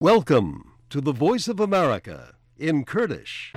Welcome to the Voice of America in Kurdish.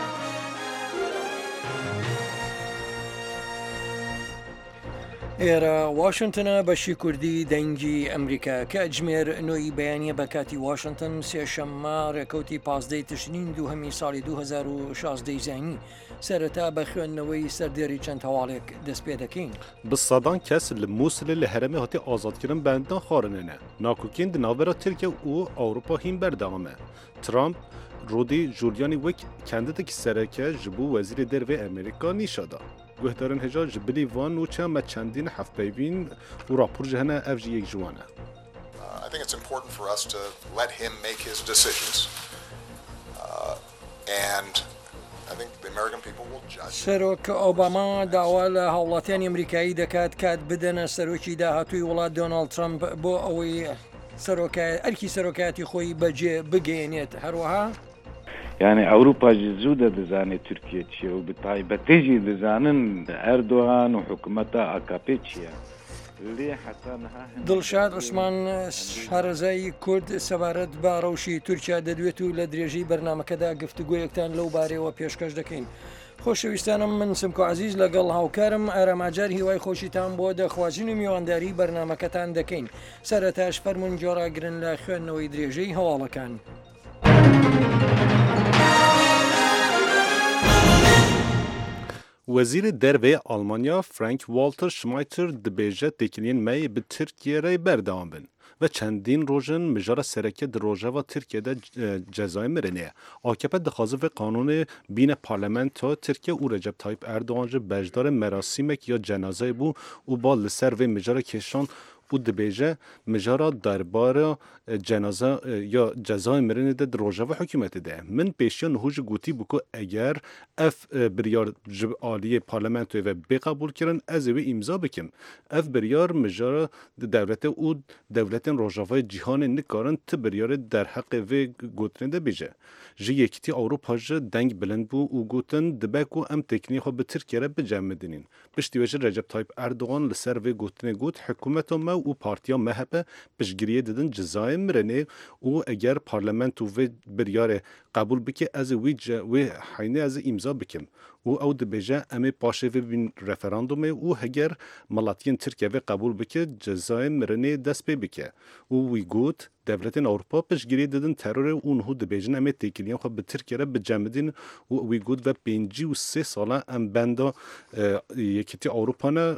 ئێرە واشنگتنە بەشی کوردی دەنگی ئەمریکا کە ئەجمێر نۆی بەیانیە بە کاتی واشنگتن سێشەممە ڕێکەوتی 15 تشرین دووهەمی ساڵی 2016 زانی سەرەتا بە خوێندنەوەی سەردێری چەند هەواڵێک دەست پێ دەکەین. بسەدان کەس لە مووسڵ لە هەرێمی هاتی ئازادکردن بەندان خارنێنە ناکوکین دناوەرە ترکیە و ئەوروپا هین بەردەوامە. ترامپ رودی جولیانی وەک کەندێکی سەرەکە ji bo wezîrê dervê Amerîka nîşada. Guhdarên hêja ji bilî van û çema çendîn hevpeyvîn û rapor ji hene ev jî yek ji wan e. I think it's important for us to let him make his decisions, and I think the American people will judge. سەرۆک ئۆباما داوا لە هاوڵاتیانی ئەمریکایی دەکات کات بدەنە سەرۆکی داهاتووی وڵات دۆناڵد ترامپ بۆ ئەوەی ئەرکی سەرۆکایەتی خۆی بەجێ بگەێنێت. هەروەها يعني أوروبا جزودة دزاني تركيا تشيا وبتيجي دزانن أردوغان وحكومتها AKP تشيا اللي حتى دڵشاد عوسمان شارەزای کورد سەبارەت بە ڕەوشی تورکیا دەدوێت و لە درێژی بەرنامەکەدا گفتوگویەکتان لەو بارەوە پێشکەش دەکەین. خۆشەویستانم من سمکۆ عزیز لەگەڵ هاوکارم ئاراماجار هیوای خۆشیتان بۆ دەخوازین و میوانداری بەرنامەکەتان دەکەین. سەرەتاش فەرمون جۆراگرن لە خوێندنەوەی درێژەی هەواڵەکان. وزیر dervê Almanya Frank Walter Steinmeier dibêje têkiliyên me bi Tirkiyeyê berdewam bin ve çendîn rojin mijara sereke di rojava Tirkiyeyê cezayê mirinê. AKP dixwaze vê qanûnê bîne parlamentoya Tirkiye û Recep Tayyip Erdogan ji bejdara merasîmek ya cenazeyê bû û ba li ser vê mijara kêşan û dibêje mijara derbara cenaze ya cezayê mirinê de di rojava hikûmetê de. Min pêşiya nihû ji gotî bû ku eger ev biryar ji aliyê parlamentoyê ve bêqebûl kirin ez ê wê îmza bikim. Ev biryar mijara devletê û devletên rojavayê cîhanê nikarin ti biryarê derheqê vê gotinê de bêje. Ji yekîtî Ewropa ji deng bilind bû û gotin dibe ku em têkiliyê xwe bi Tirkiye bi cem bidînin. Piştî wê jî Recep Tayyip Erdogan li ser vê gotinê got hikûmeta me û partiya MHP piştgiriyê didin cezayê mirinê û eger parlamento vê biryarê qebûl bike ez ê wê heynê ez ê îmza bikim. û ew dibêje em ê paşê vê bîn referandumê û heger melatiyên Tirkiye vê qebûl bike cezayê mirinê dest pê bike. û wî got devletên Ewropa piştgiriyê didin terorê û nihû dibêjin em ê têkiliyên xwe bi Tirkiye bi cem bidîn û wî got ve 53 sala em benda yekîtî Ewropa ne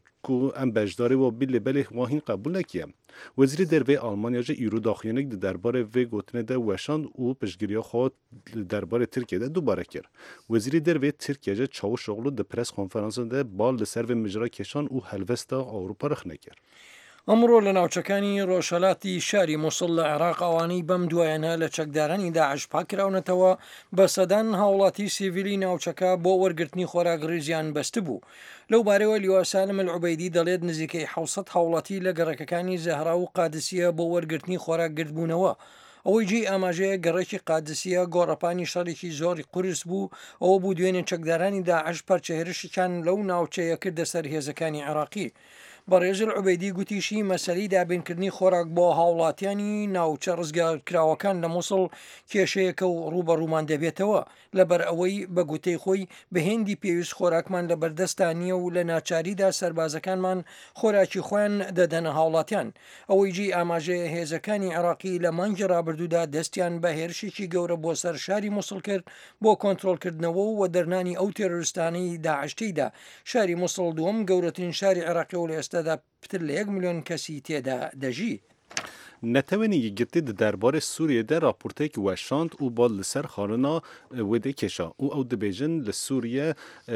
ku em bejdarê ve bî lêbelê wan hîn qebûl nekiye. Wezîrê dervê Almanya ji îro daxuyanek di derbarê vê gotinê de weşand û piştgiriya xwe li derbarê Tirkiyeyê de dubare kir. Wezîrê dervê Tirkiye ji Çavuşoğlu di pres konferansê de bal li ser vê mijara kêşan û helvesta Ewropa rixne kir. ئەمڕۆ لە ناوچەکانی ڕۆژهەلاتی شاری مووسڵ لە عێراق ئەوانەی بەم دوایانە لە چەکدارانی داعش پاکراونەتەوە بە سەدان هاوڵاتی سیڤیلی ناوچەکە بۆ وەرگرتنی خۆراک ڕێزیان بەست بوو. لەو بارەوە لیوا سالم العوبەیدی دەڵێت نزیکەی 700 هاوڵاتی لە گەڕەکەکانی زەهرا و قادسیە بۆ وەرگرتنی خۆراک گرتبوونەوە. ئەوەی جێی ئاماژەیە گەڕێکی قادسیە گۆڕەپانی شەڕێکی زۆری قورس بوو ئەوە بوو دوێنێ چەکدارانی داعش پەرچەهێرشیان لەو ناوچەیە کردە سەر هێزەکانی عێراقی. بەڕێزل عوبەیدی گوتیشی مەسەلەی دابینکردنی خۆراک بۆ هاوڵاتیانی ناوچە ڕزگارکراوەکان لە مووسڵ کێشەیەکە و ڕوبەڕوومان دەبێتەوە لەبەر ئەوەی بە گوتەی خۆی بەهێندی پێویست خۆراکمان لە بەردەستانیە و لە ناچاریدا سەربازەکانمان خۆراکی خۆیان دەدەنە هاوڵاتیان. ئەوەی جێی ئاماژەیە هێزەکانی عێراقی لە مانگی ڕابردوودا دەستیان بە هێرشێکی گەورە بۆ سەر شاری مووسڵ کرد بۆ کۆنتڕۆلکردنەوە و دەرنانی ئەو تێرۆریستانەی داعشتیدا. شاری مووسڵ دووەم گەورەترین شاری عێراقی و لە ئێستادا پتر لە 1 ملیۆن کەسی تێدا دەژی. نەتەوێنی یەکگرتی di derbarê Sûriyê de raporteyekî weşand û ba li ser xwarina wê de kêşa û ew dibêjin li Sûriye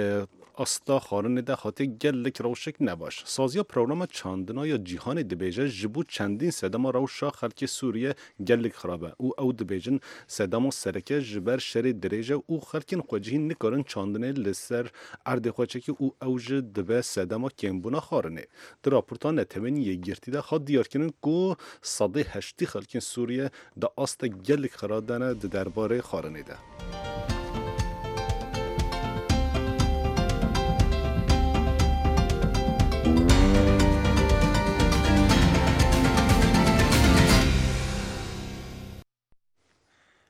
asta xwarinê de hate gelek rewşek nebaş. Saziya programa çandina ya cîhanê dibêje ji bo çendîn sedema rewşa xelkê Sûriye gelek xirab e û ew dibêjin sedema sereke ji ber şerê dirêj e û xelkên xwecihî nikarin çandinê li ser erdê xwe çekî û ew jî dibe sedema kêmbûna xwarinê. Di raporta netewênî yekgirtî de hat diyarkirin ku sedê heştî xelkên Sûriye di asta gelek xiradane di derbarê xwarinê de.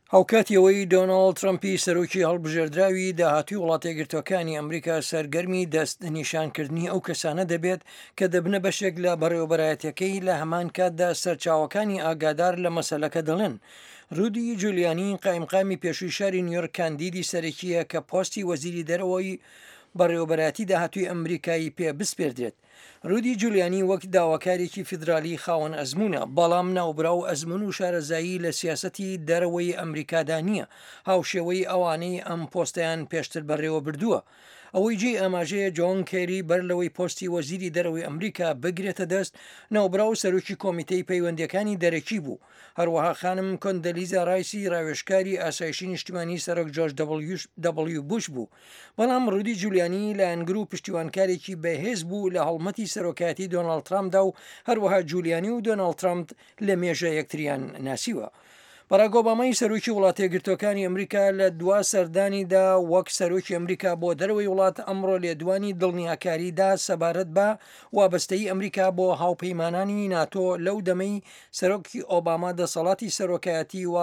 هاوکاتیەوەی دۆناڵد ترەمپی سەرۆکی هەڵبژێردراوی داهاتوی وڵاتە یەکگرتووەکانی ئەمریکا سەرگەرمی دەست نیشانکردنی ئەو کەسانە دەبێت کە دەبنە بەشێک لە بەڕێوەبەرایەتەکەی لە هەمان کاتدا سەرچاوەکانی ئاگادار لە مەسەلەکە دەڵێن. رودی جولیانی قایمقامی پێشووی شاری نیویۆرک کاندیدی سەرەکیە کە پۆستی وەزیری دەرەوەی بەڕێوەبەراتی داهاتووی ئەمریکایی پێ بسپێردرێت. رودی جولیانی وەک داواکارێکی فیدرالی خاوەن ئەزمونە، بەڵام ناوبراو ئەزمون و شارەزایی لە سیاسەتی دەرەوەی ئەمریکادا نییە، هاوشێوەی ئەوانەی ئەم پۆستیان پێشتر بەڕێوە بردووە. ئەوەی جێ ئاماژەیە جۆن کێری بەر لەوەی پۆستی وەزیری دەرەوەی ئەمریکا بگرێتە دەست، ناوبراو سەرۆکی کۆمیتەی پەیوەندیەکانی دەرەکی بوو. هەروەها خانم کۆندەلیزا ڕایسی ڕاوێژکاری ئاسایشی نیشتیمانی سەرۆک جۆرج دبلیو بوش بوو. بەڵام رودی جولیانی لایەنگر و پشتیوانکارێکی بەهێز بوو لە هەڵمەتی سەرۆکایەتی دۆناڵد ترامپدا و هەروەها جولیانی و دۆناڵد ترامپ لە مێژە یەکتریان ناسیوە. باراک ئۆبامای سەرۆکی وڵاتە یەکگرتووەکانی ئەمریکا لە دوا سەردانیدا وەک سەرۆکی ئەمریکا بۆ دەرەوەی وڵات ئەمڕۆ لێدوانی دڵنیاکاریدا سەبارەت بە وابەستەی ئەمریکا بۆ هاوپەیمانانی ناتۆ لەو دەمەی سەرۆکی ئۆباما دەسەڵاتی سەرۆکایەتی و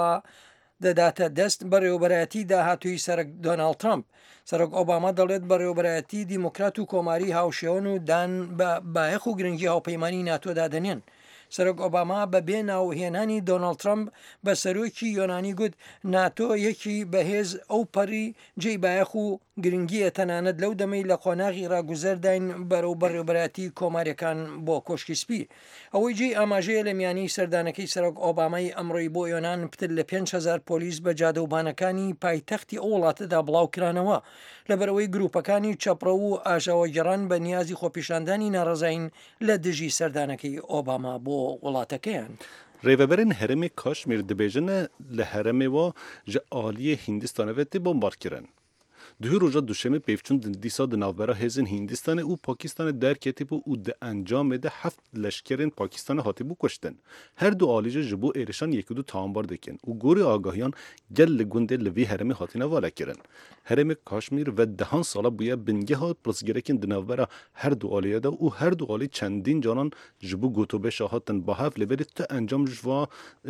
دەداتە دەست بەڕێوەبەرایەتی داهاتووی سەرک دۆناڵد ترامپ. سەرۆک ئۆباما دەڵێت بەڕێوەبەرایەتی دیموکرات و کۆماری هاوشێوەن و دان بە بایەخ و گرنگی هاوپەیمانی ناتۆدا دەنێن. سەرۆک ئۆباما بەبێ ناوهێنانی دۆناڵد ترامپ بە سەرۆکی یۆنانی گوت ناتۆ یەکی بەهێز ئەو پەڕی جێی بایەخ و گرنگیە تەنانەت لەو دەمەی لە قۆناغی ڕاگوزەرداین بەرەو بەڕێوەبەراتی کۆماریەکان بۆ کۆشکی سپی. ئەوەی جێی ئاماژەیە لە میانی سەردانەکەی سەرۆک ئۆبامای ئەمڕۆی بۆ یۆنان پتر لە 5,000 پۆلیس بە جادەوبانەکانی پایتەختی ئەو وڵاتەدا بڵاوکرانەوە لەبەرەوەی گروپەکانی چەپڕە و ئاژاوەگەڕان بە نیازی خۆپیشاندانی ناڕزین لە دژی سەردانەکەی ئۆباما بۆ وڵاتەکەیان. ڕێڤەبەرên herêmê Kaşmîr dibêjin li herêmê wa ji aliyê Hîndistanê ve tê bombarkirin. Duhê roja duşemê pêvçûn dîsa di navbera hêzên Hîndistanê û Pakistanê derketibû û di encamê de heft leşkerên Pakistanê hatibû kuştin. Her du alî ji bo êrişan yekî du tawanbar dikin û gorî agahiyan gel li gundê li vî herêmê hatine valekirin. Herêmê Kaşmîr ve dehan sala bûye bingeha pirsgirêkên di navbera her du aliyê de û her du alî çendîn canan ji bo gotûbêşa hatin bahev li berî ti encam ji va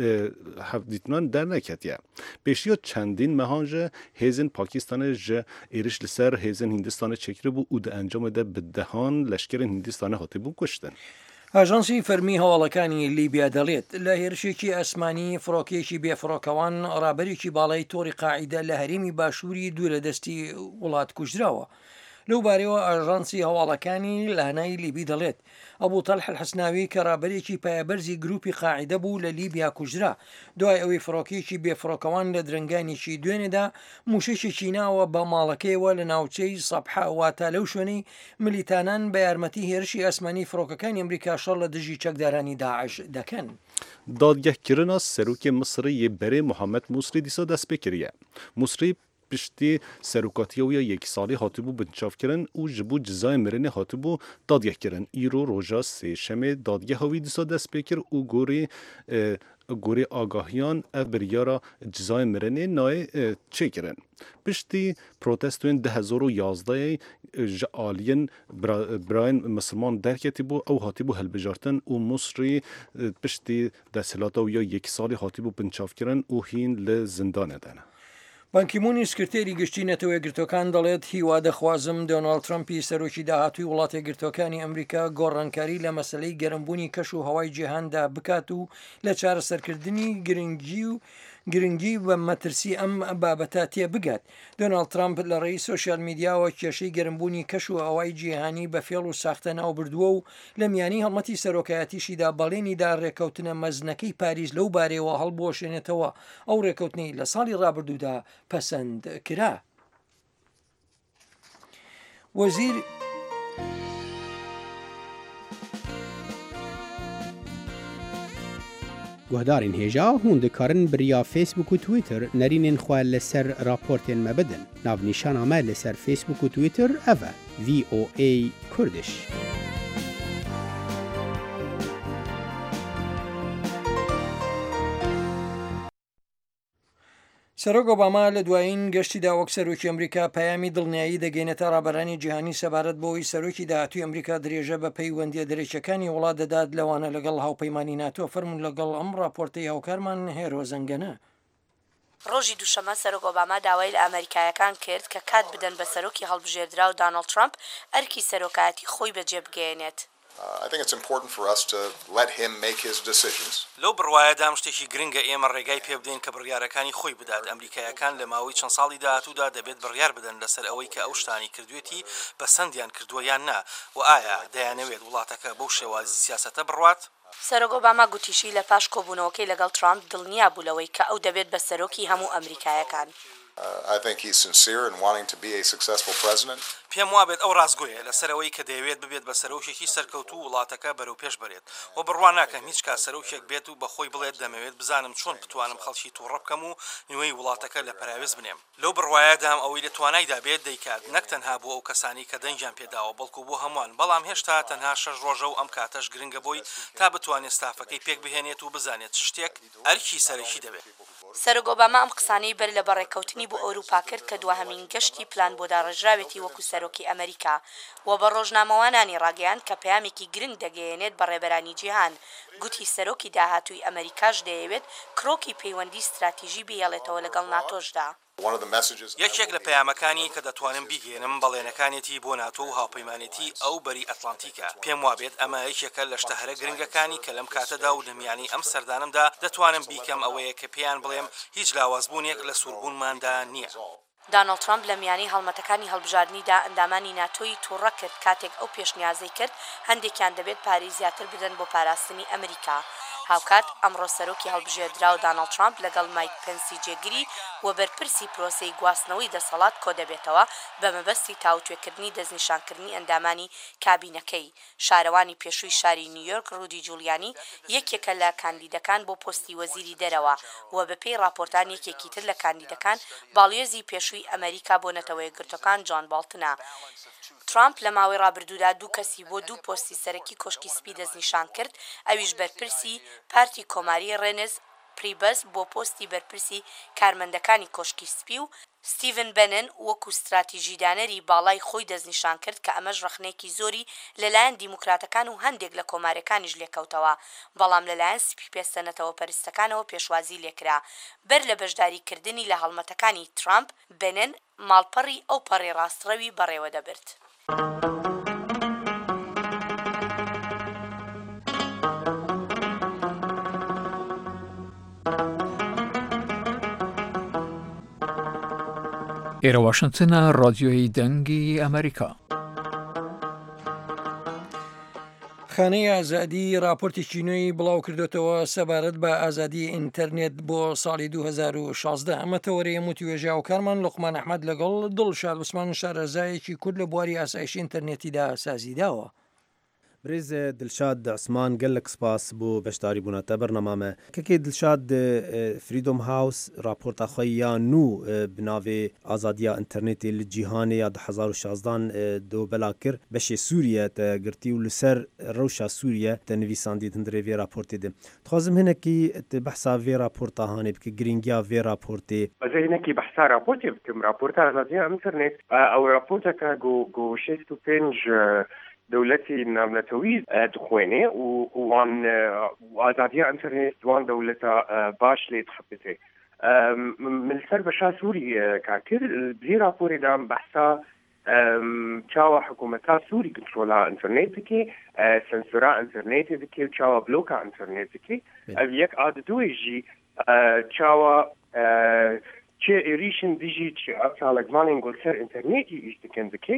hevdîtinan derneketiye. Pêşiya çendîn mehan ji hêzên Pakistanê ji êriş li ser hêzên Hîndistanê çekiribû û di encamê de bi dehan leşkerên Hîndistanê hatibû kuştin. ئاژانسی فەرمی هەواڵەکانی لیبیا دەڵێت لە هێرشێکی ئەسمانی فڕۆکێکی بێفڕۆکەوان ڕابەرێکی باڵای تۆڕی قاعیدە لە هەرێمی باشووری دوورەدەستی وڵات کوژراوە. لەو بارەوە ئاژانسی هەواڵەکانی لانای لیبی دەڵێت ئەبوو تەلح الحەسناوی کە ڕابەرێکی پایەبەرزی گروپی قاعیدە بوو لە لیبیا کوژرا دوای ئەوەی فڕۆکێکی بێفڕۆکەوان لە درنگانێکی دوێنێدا موشەشێکی ناوە بە ماڵەکەیەوە لە ناوچەی سەبحا واتە لەو شوێنەی ملیتانان بە یارمەتی هێرشی ئەسمانی فڕۆکەکانی ئەمریکا شەڕ لە دژی چەکدارانی داعش دەکەن. Dadgehkirina serokê Misrê yê berê Muhammed Musrî dîsa dest pê kiriye. Musrî piştî serokatiya wî ya yekîsalî hatibû binçavkirin û ji bo cizayê mirinê hatibû dadgehkirin. Îro roja sêşemê dadgeha wî dîsa dest pê kir û gorê agahiyan ev biryara cizayê mirinê nayê çêkirin. Piştî protestoyên 2011 ji aliyên birayên Misliman derketîbû ew hatibû hilbijartin û Musrî piştî desthilata wî ya yekîsalî hatibû binçavkirin û hîn li zindanê de ne. بانکیمونی سکرتێری گشتی نەتەوە یەکگرتوەکان دەڵێت هیوا دەخوازم دۆناڵد ترەمپی سەرۆکی داهاتووی وڵاتە یەکگرتوەکانی ئەمریکا گۆڕانکاری لە مەسلەی گەرمبوونی کەش و هەوای جیهاندا بکات و لە چارەسەرکردنی گرنگی بە مەترسی ئەم بابەتە تێ بگات. دۆناڵد ترامپ لە ڕێی سۆشیال میدیاوە کێشەی گەرمبوونی کەش و هەوای جیهانی بە فێڵ و ساختە ناو بردووە و لە میانی هەڵمەتی سەرۆکایەتیشیدا بەڵێنیدا ڕێکەوتنە مەزنەکەی پاریس لەو بارەوە هەڵبۆشێنێتەوە ئەو ڕێکەوتنەی لە ساڵی ڕابردوودا پەسەند کرا. وەزیر گوهدارین هێژا هون دikarin biriya Facebook û Twitter nerînên xwe li ser raportên me bidin. Navnîşana me li ser Facebook û Twitter ev e VOA Kurdish. سەرۆک ئۆباما لە دوایین گەشتیدا وەک سەرۆکی ئەمریکا پەیامی دڵنیایی دەگەینێتە ڕابەرانی جیهانی سەبارەت بۆەوەی سەرۆکی داهاتووی ئەمریکا درێژە بە پەیوەندیە دەرەکیەکانی وڵات دەدات لەوانە لەگەڵ هاوپەیمانی ناتۆ. فەرمون لەگەڵ ئەم راپۆرتەی هاوکارمان هێرۆ زەنگەنە. ڕۆژی دووشەمە سەرۆک ئۆباما داوای لە ئەمریکایەکان کرد کە کات بدەن بە سەرۆکی هەڵبژێردرا و دانەڵد ترامپ ئەرکی سەرۆکایەتی خۆی بەجێبگەێنێت. I think it's important for us to let him make his decisions. لەو بڕوایەدام شتێکی گرنگە ئێمە ڕێگای پێ بدەین کە بڕیارەکانی خۆی بدات. ئەمریکایەکان لە ماوەی چەند ساڵی داهاتوودا دەبێت بڕیار بدەن لەسەر ئەوەی کە ئەو شتانی کردوێتی بە سندیان کردووە یان نا و ئایا دەیانەوێت وڵاتەکە بەو شێوازی سیاسەتە بڕوات؟ سەرۆک ئۆباما گوتیشی لە پاش کۆبوونەوەکەی لەگەڵ ترامپ دڵنیا بوولەوەی کە ئەو دەبێت بە سەرۆکی هەموو ئەمریکایەکان. I think he's sincere in wanting to be a successful president. پێم وابێت ئەو ڕاستگۆیە لەسەرەوەی کە دەیەوێت ببێت بە سەرۆکێکی سەرکەوتوو وڵاتەکە بەرەو پێش بێت و بڕوان ناکەم هیچ کا سەرۆکێک بێت و بەخۆی بڵێت دەمەوێت بزانم چۆن بتوانم خەڵکی تووڕە بکەم و نوێی وڵاتەکە لە پەراوێز بنێم. لەو بڕوایەدام ئەوەی لە توانایدا بێت دەیکات نەک تەنها بۆ ئەو کەسانی کە دەنجیان پێداوە بەڵکو بۆ هەمووان، بەڵام هێشتا تەنها 6 ڕۆژە و ئەم کاتەش گرنگە بۆی تا بتوانێت ستافەکەی پێک بهێنێت و بزانێت چ شتێک ئەرکی سەرەکی دەبێت. سەرۆک ئۆباما ئەم قسانەی بەر لە بەڕێکەوتنی بۆ ئەوروپا کرد کە دووهەمین گەشتی پلان بۆ داڕێژراوێتی وەکو سەرۆکی ئەمریکا و بە ڕۆژنامەوانانی ڕاگەیاند کە پەیامێکی گرنگ دەگەیەنێت بە ڕێبەرانی جیهان. گوتی سەرۆکی داهاتووی ئەمریکاش دەیەوێت کرۆکی پەیوەندی استراتیژی بهێڵێتەوە لەگەڵ ناتۆشدا. یەکێک لە پەیامەکانی کە دەتوانم بیگەێنم بەڵێنەکانێتی بۆ ناتۆ و هاوپەیمانێتی ئەو بەری ئەتلانتیکە. پێم وابێت ئەمە یەکێکە لە شتە هەرە گرنگەکانی کە لەم کاتەدا و لەمیانی ئەم سەردانمدا دەتوانم بیکەم ئەوەیە کە پێیان بڵێم هیچ لاوازبوونێک لە سووربوونماندا نییە. دانەڵد ترامپ لە میانی هەڵمەتەکانی هەڵبژاردننیدا ئەندامانی ناتۆی تووڕە کرد کاتێک ئەو پێشنیازەی کرد هەندێکیان دەبێت پارەی زیاتر بدەن بۆ پاراستنی ئەمریکا. هاوکات ئەمڕۆ سەرۆکی هەڵبژێردرا و دانەڵد ترامپ لەگەڵ مایک پێنسی جێگیری و بەرپرسی پرۆسەی گواستنەوەی دەسەڵات کۆ دەبێتەوە بە مەبەستی تاوتوێکردنی دەستنیشانکردنی ئەندامانی کابینەکەی. شارەوانی پێشووی شاری نیویۆرک ڕودی جولیانی یەکێکە لە کاندیدەکان بۆ پۆستی وەزیری دەرەوە و بەپێی راپۆرتان یەکێکی تر لە کاندیدەکان باڵیۆزی پێشووی ئەمریکا بۆ نەتەوە یەکگرتوەکان جۆن بالتنە. ترامپ لە ماوەی ڕابردوودا 2 کەسی بۆ 2 پۆستی سەرەکی کۆشکی سپی دەستنیشان کرد، ئەویش بەرپرسی پارتی کۆماری ڕێنز پریبەس بۆ پۆستی بەرپرسی کارمەندەکانی کۆشکی سپی و ستیڤن بەنن وەکو استراتیژیدانەری باڵای خۆی دەستنیشان کرد کە ئەمەش ڕخنێکی زۆری لەلایەن دیموکراتەکان و هەندێک لە کۆمارەکانیش لێکەوتەوە، بەڵام لەلایەن سپی پێستەنەتەوە پەرستەکانەوە پێشوازی لێکرا. بەر لە بەشداریکردنی لە هەڵمەتەکانی ترامپ بەنن ماڵپەڕی ئەو پەڕی ڕاستڕەوی بەڕێوە دەبرد. ئێرە واشنگتنە ڕادیۆی دەنگی ئەمریکا. خانەی ئازادی راپۆرتێکی نوێی بڵاو کردوێتەوە سەبارەت بە ئازادی ئینتەرنێت بۆ ساڵی 2016. ئەمە تەوەرەیە موتیوێژا و کارمان لوقمان ئەحمەد لەگەڵ دڵشاد عوسمان شارەزایەکی کورد لە بواری ئاسایشی ئینتەرنێتیدا سازیداوە. برێز دلشاد عسمان gelek spas بۆ بەشداری بوونەتە بەرنەمامە کەکێ دلشاد فریدۆم هاوس راپۆرتا خۆی یان نو بناوێ ئازادیا ئینتەرنێتی لە جیهانê ya 2016 دۆ بەلا کرد بەشێ سووریە te girtî û li ser rewşa Sûriye te nivîsandî hindirê vê raportê de. Dixwazim hinekî te behsa vê raporta hanê bike giringiya vê raportê. Ez hinekî behsa raportê bikim. Raporta azadiya internêt ew raporteka got 65 دولتي نامنتوي دخويني وان وازادية انترنت وان دولتا باش لي تحبتي من سر بشا سوري كاكر بزي رابوري دام بحثا تشاوا حكومتا سوري كنترولا انترنتكي سنسورا انترنتكي تشاوا بلوكا انترنتكي يك عاد دويجي تشاوا تشي إريشن ديجي تشي أبسالك مالين قول سر انترنتي يشتكندكي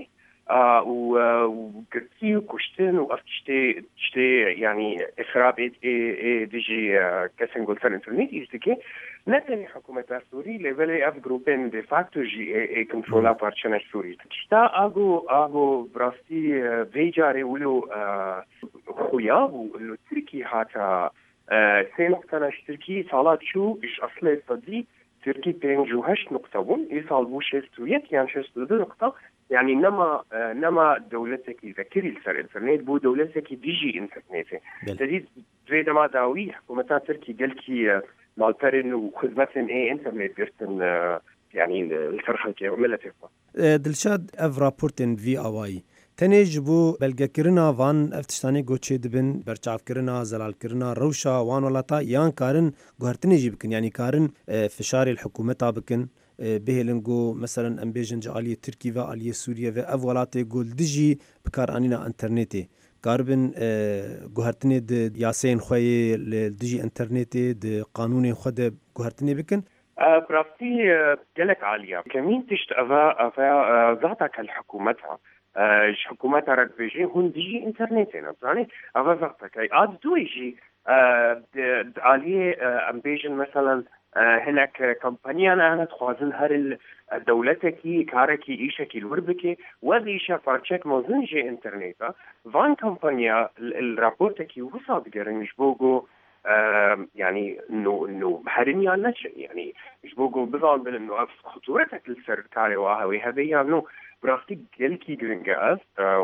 وقرتي وكشتن وأفتشتي يعني إخراب ديجي كسن قول سر انترنت يشتكي نتني حكومة سوري لبلي أف جروبين دي فاكتو جي كنترولا بارشنا سوري تشتا أغو براستي فيجاري ولو خوياب ولو تركي هاتا سينقطنا اشتركي صالات شو إش أصلي صدي تركي 5.8 يصال بو 6 يعني 6 يعني نما دولتك ذكري لسر انترنت بو دولتك ديجي انترنت تزيد زيد ما داوي حكومتان تركي قالكي مالبرن وخدمتن ايه انترنت بيرتن يعني الفرحة عملت دلشاد اف رابورتن في اواي تەنێژ بوو بەلگەکردنا وان ئەف تشتانەی گۆچێ دەبن بەرچاوکردنا زەلالکردنا ڕەوشە وان وڵاتە یان کارن گوهرتنێژی بکن یعنی کارن فشاری الحکوومەتا بکن بهێلن گۆ مەسەرەن ئەم بێژن عالیە تورکی و عالیە سووریە و ئەف وڵاتێ گۆل دژی بکارانینا ئەنتەرنێتێ کاربن گوهرتنێ یاسەیەن خوێ لە دژی ئەنتەرنێتێ قانونێ خۆ دە گوهرتنێ بکن براستي جلك عالية كمين تشت أفا ذاتك الحكومتها حكومتها ركبيجي هون دي انترنتنا يعني أفا ذاتك عاد دويجي عالية أمبيجن مثلا هناك كمبانيا أنا تخوازن هر دولتكي كاركي إيشكي الوربكي وذي إيشا فارتشك موزنجي انترنتا فان كمبانيا الرابورتكي وصاد قرنش بوغو يعني انه هرنيا نشن يعني مش بوجو بظن بانه خطورتك للسرطان وهاوي هذا يعني برافتي جلكي جرينجاز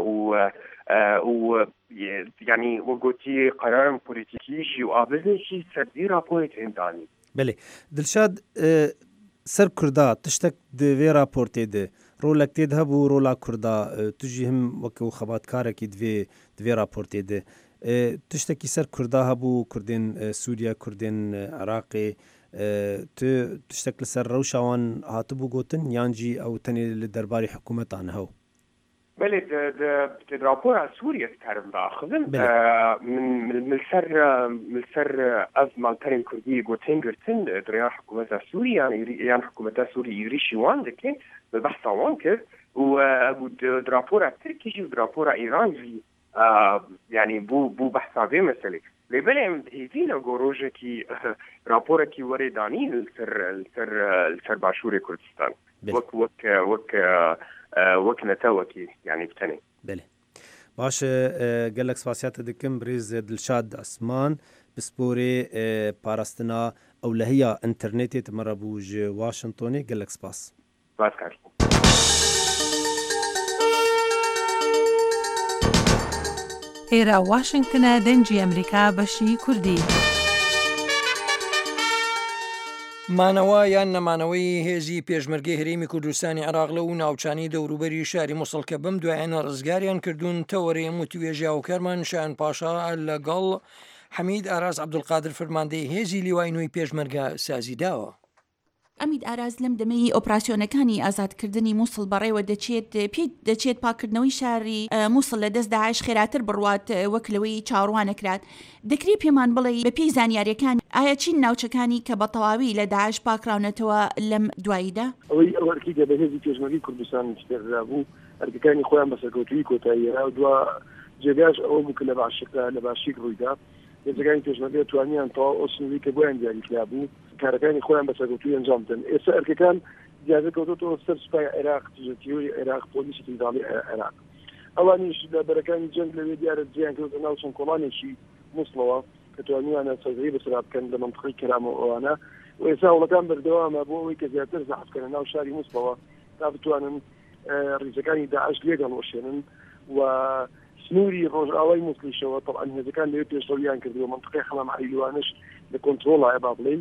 و يعني وقوتي قرار بوليتيكي شي وابزن شي سردي رابورت هنداني بله دلشاد سر كردا تشتك دي رابورتي دي رولك تذهبوا رولا كردا تجيهم وكو خبات كاركي دي رابورتي دي تشتكي سر كردا هبو كردين سوريا كردين عراقي تشتكي سر روشاوان هاتبو قوتن يانجي او تاني للدرباري حكومة عنهو بله الرابور على سوريا تكرم باخذن من سر أزمة ترين كردية قوتين قرتن دريان حكومة سوريا يعني حكومة سوريا يريشي وان دكين بالبحث عن كيف والرابور على تركي والرابور على إيران في يعني بو بحث عن مسألة لبلا هيفينا جوروجا كي رابورة كي ورداني السر باشوري كردستان وك نتاوكي يعني بتاني بله باش قالك سفاسيات دكم بريز دلشاد عثمان بسبوري باراستنا او لهي انترنتي تمربوج واشنطني قالك سباس باسكار ئێرە واشنگتنە دەنجی ئەمریکا بەشی کوردی مانەوە یان نەمانەوەی هێزی پێشمەرگەی هەرێمی کوردستانی عێراق لە و ناوچانی دەوروبەری شاری مووسڵ کە بەم دوایانە ڕزگاریان کردوون تەوەرەیە وتوێژیا و کەرمان شایان پاشا لەگەڵ حەمید ئاراز عەبدولقادر فەرماندەی هێزی لیوای نوێی پێشمەرگە سازی داوە. ئەمید ئاراز لەم دەمەی ئۆپراسیۆنەکانی ئازادکردنی مووسڵ بەڕێوە دەچێت پاکردنەوەی شاری مووسڵ لە دەست داعش خێراتر بڕوات وەکلەوەی چاڕوانەکرات. دەکری پێمان بڵێ بەپێی زانیاریەکان ئایا چین ناوچەکانی کە بە تەواوی لە داعش پاکراونەتەوە لەم دواییدا؟ ئەوەی ئەوەرکی دە بەهێزی پێشمەرگەی کوردستان شتێرابوو هەرکەکانی خۆیان بە سەرکەوتووی کۆتاییەرا و دوا جێگاش ئەوە بوو کە لە باشیک ڕوویدا هێزەکانی پێشمەرگە توانیان تەواو ئەو سنووری کە بۆیان دیاریکرا بوو کارەکانی خۆیان بە سەرکەوتووی ئەنجام بدەن. ئێستا ئەرکەکان دیازە کەوتۆتەوە سەر سوپای عێراق تیژەتیۆری عێراق پۆلیسی فیدراڵی عێراق ئەوانیش لە بەرەکانی جەنگ لەوێ دیارە جیان کەوتە ناو چەند کۆڵانێکی مووسڵەوە کە توانیوانە سەرزەری بەسرا بکەن لە مەنتیقەی کەرامەوە ئەوانە و ئێستا وڵەکان بەردەوامە بۆ ئەوەی کە زیاتر زەحمەتکەنە ناو شاری مووسڵەوە تا بتوانن ڕیزەکانی داعش لێگەڵۆشێنن و سنووری ڕۆژئاوای مووسڵیشەوە طبعا هێزەکان لەوێ پێشڕەویان کردووە مەنتیقەی حەمام عەلیلوانش لە کۆنتڕۆڵایە با بڵێن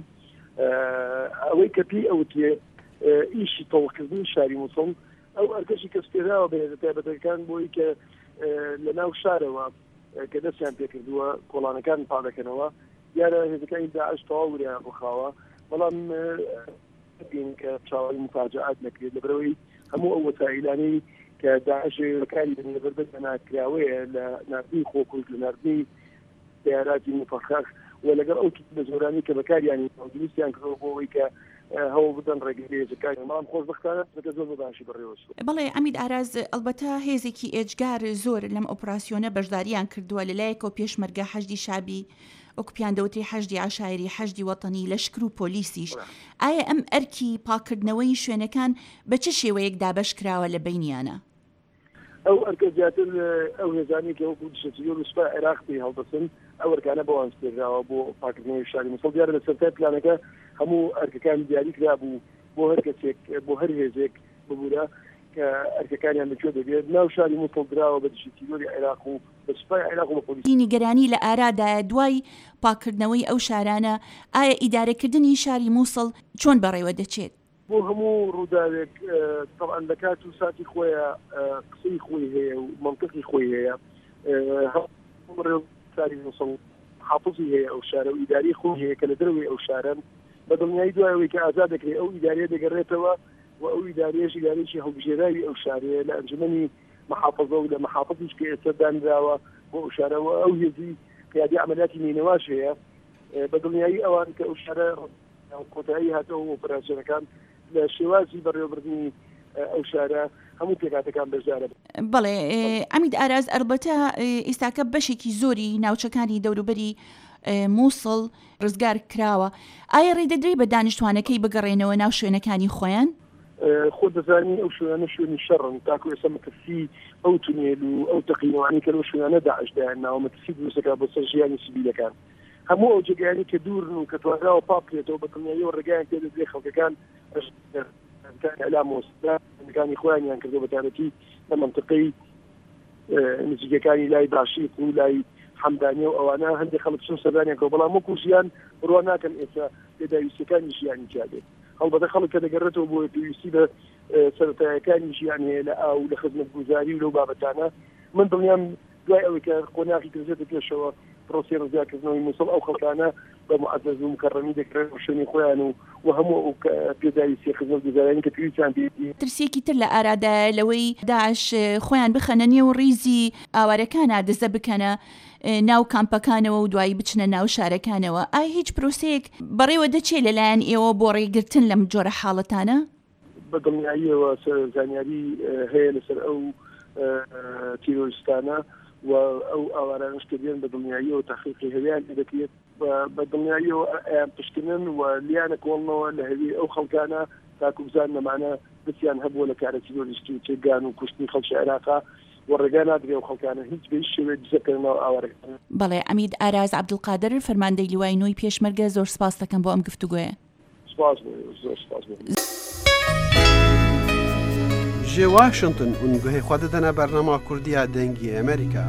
ئەوەی کە پێی ئەوتێ ئیشی تەڵکردنی شاری مووسڵ ئەو ئەرکەشی کەس پێداوە بێت تایبەتەکان بۆی کە لە ناو شارەوە کە دەستیان پێکردووە کۆڵانەکان پاڵەکەنەوە دیارە هێزەکانی داعش تەواو وریان ڕخاوە بەڵام بین کە چاوەڕی مفاجعات نەکرێت لەبەرەوەی هەموو ئەو وەسایلانەی کە داعش بەکاری بێنێ لەبەر ناکراوەیە لە ناردنی خۆکوژ لە ناردنی دیاراتی مفەخەخ و لەگەڵ ئەو بە زۆرانی کە بەکاریانی دروستیان کردەوە بۆ ئەوەی کە هەوڵ بدەن ڕێگەیەکانی مام خۆشبەختانە زۆر باشی بەڕێوەچوو. بەڵێ ئەمید ئاراز ئەلبەتە هێزێکی ئێجگار زۆر لەم ئۆپراسیۆنە بەشداریان کردووە لەلایەکەوە پێشمەرگە حەشدی شابی ئۆکوپیان دەوتری حەشدی عاشایری حەشدی وەتەنی لەشکر و پۆلیسیش ئایا ئەم ئەرکی پاکردنەوەی شوێنەکان بە چه شێوەیەک دابەش کراوە لە بینیانە؟ ئەو ئەرکە زیاتر ئەو هێزانی کە وەکو دشەتیۆر و سوپای عێراق پێی هەڵدەسن ئەو ئەرکانە بۆ ئەنجێراوە بۆ پاکردنەوەی شاری مووسڵ دیارە لە سەرەتای پلانەکە هەموو ئەرکەکان دیاری کرا بوو بۆ هەر کەسێک بۆ هەر هێزێک ببوورە کە ئەرکەکانیان لەکوێ دەبێت ناو شاری مووسڵ دراوە بە دشەتیۆری عێراق و بە سوپای عێراق و بە پۆلیسی. نیگەرانی لە ئارادایە دوای پاکردنەوەی ئەو شارانە ئایا ئیدارەکردنی شاری مووسڵ چۆن بەڕێوە دەچێت؟ بۆ هەموو ڕووداوێک طبعا لە کات و ساتی خۆیان قسەی خۆی هەیە و منطقی خۆی هەیە ساری حافظی هەیە ئەو شارە و ئیداری خۆی هەیە کە لە دەروی ئەو شارن بە دڵنیایی دوایەوەی کە ئازاد دەکرێت ئەو ئیداریە دەگەڕێتەوە و ئەو ئیداریەش ئیدارێکی هەڵبژێراوی ئەو شارەیە لە ئەنجومەنی محافظە و لە محافظیش کە ئێستا دانراوە بۆ ئەو شارەوە ئەو هێزی قیادی عملیاتی نینەواش هەیە بە دڵنیایی ئەوان کە ئەو شارە کۆتایی هاتەوە ئۆپراسیۆنەکان لە شێوازی بەڕێوەبردننی ئەو شارە هەموو پێکاتەکان بەشدارە. بەڵێ ئەمید ئاراز ئەلبەتە ئێستاکە بەشێکی زۆری ناوچەکانی دەوروبەری مووسڵ ڕزگار کراوە. ئایا ڕێدەدرێت بە دانیشتوانەکەی بگەڕێنەوە ناو شوێنەکانی خۆیان؟ خۆ دەزانی ئەو شوێنە شوێنی شەڕن تاکو ئێستا مەترسی ئەو تونێل و ئەو تەقینەوانی کە لەو شوێنە داعشدایان ناوە مەترسی دروستەکە بۆ سەر ژیانی سیڤیلەکان. هەموو ئەو جێگایانی کە دوورن و کە توانراوە پاپێتەوە بە دڵنیاییەوە ڕێگایان پێ دەدرێت خەڵکەکان ئەلامۆستەکانی خۆیانیان کردو بەتابەتی لە منطقەی نزیکەکانی لای باشیق و لای حەمدانیە و ئەوانە هەندێک خەڵک چون سەردانیان کە بەڵام وەکو ژیان بڕوا ناکەن ئێستا پێداویستەکانی ژیانی چادێت هەڵبەتە خەڵک کە دەگەڕێتەوە بۆ پێویستی بە سەرەتایەکانی ژیان هەیە لە ئاو لە خزمەتگوزاری و لەو بابەتانە من دڵنیام دوای ئەوەی کە قۆناغی کردێتە پێشەوە پرۆسی ڕزگارکردنەوەی مووسڵ ئەو خەڵکانە بە معەزەز و مکەڕەمی دەکرێت و شوێنی خۆیان و هەموو ئەو پێداویستی خزمەتگوزارانی کە پێویستیان پێ ترسێکی تر لە ئارادە لەوەی داعش خۆیان بخەنە نێو ڕیزی ئاوارەکانە دەزە بکەنە ناو کامپەکانەوە و دوایی بچنە ناو شارەکانەوە. ئایا هیچ پرۆسەیەک بەڕێوە دەچێت لەلایەن ئێوە بۆ ڕێگرتن لەم جۆرە حاڵەتانە؟ بە دڵنیاییەوە زانیاری هەیە لەسەر ئەو تیرۆریستانە و ئەو ئاوارانش کە بێن بە دڵنیاییەوە تەحقیقی هەویان دەکرێت بە دڵنیاییەوە ئەیان پشکنن و لیانە کۆڵنەوە لە هەوی ئەو خەڵکانە تاکو بزان نەمانە بچیان هەبووە لە کارە تیرۆریستی و تێگان و کوشتنی خەڵکی عێراقا و ڕێگا نادرێ و خەڵکانە هیچ بە هیچ شێوەیەک دزەکردنەوە ئاوارەکان. بەڵێ ئەمید ئاراز عەبدولقادر فەرماندەی لیوای نوێی پێشمەرگە زۆر سپاس دەکەم بۆ ئەم گفتوگۆیە. سپاس زۆر سپاس. ji Washington û guhê xwe didine bernama Kurdiya dengî Amerîka.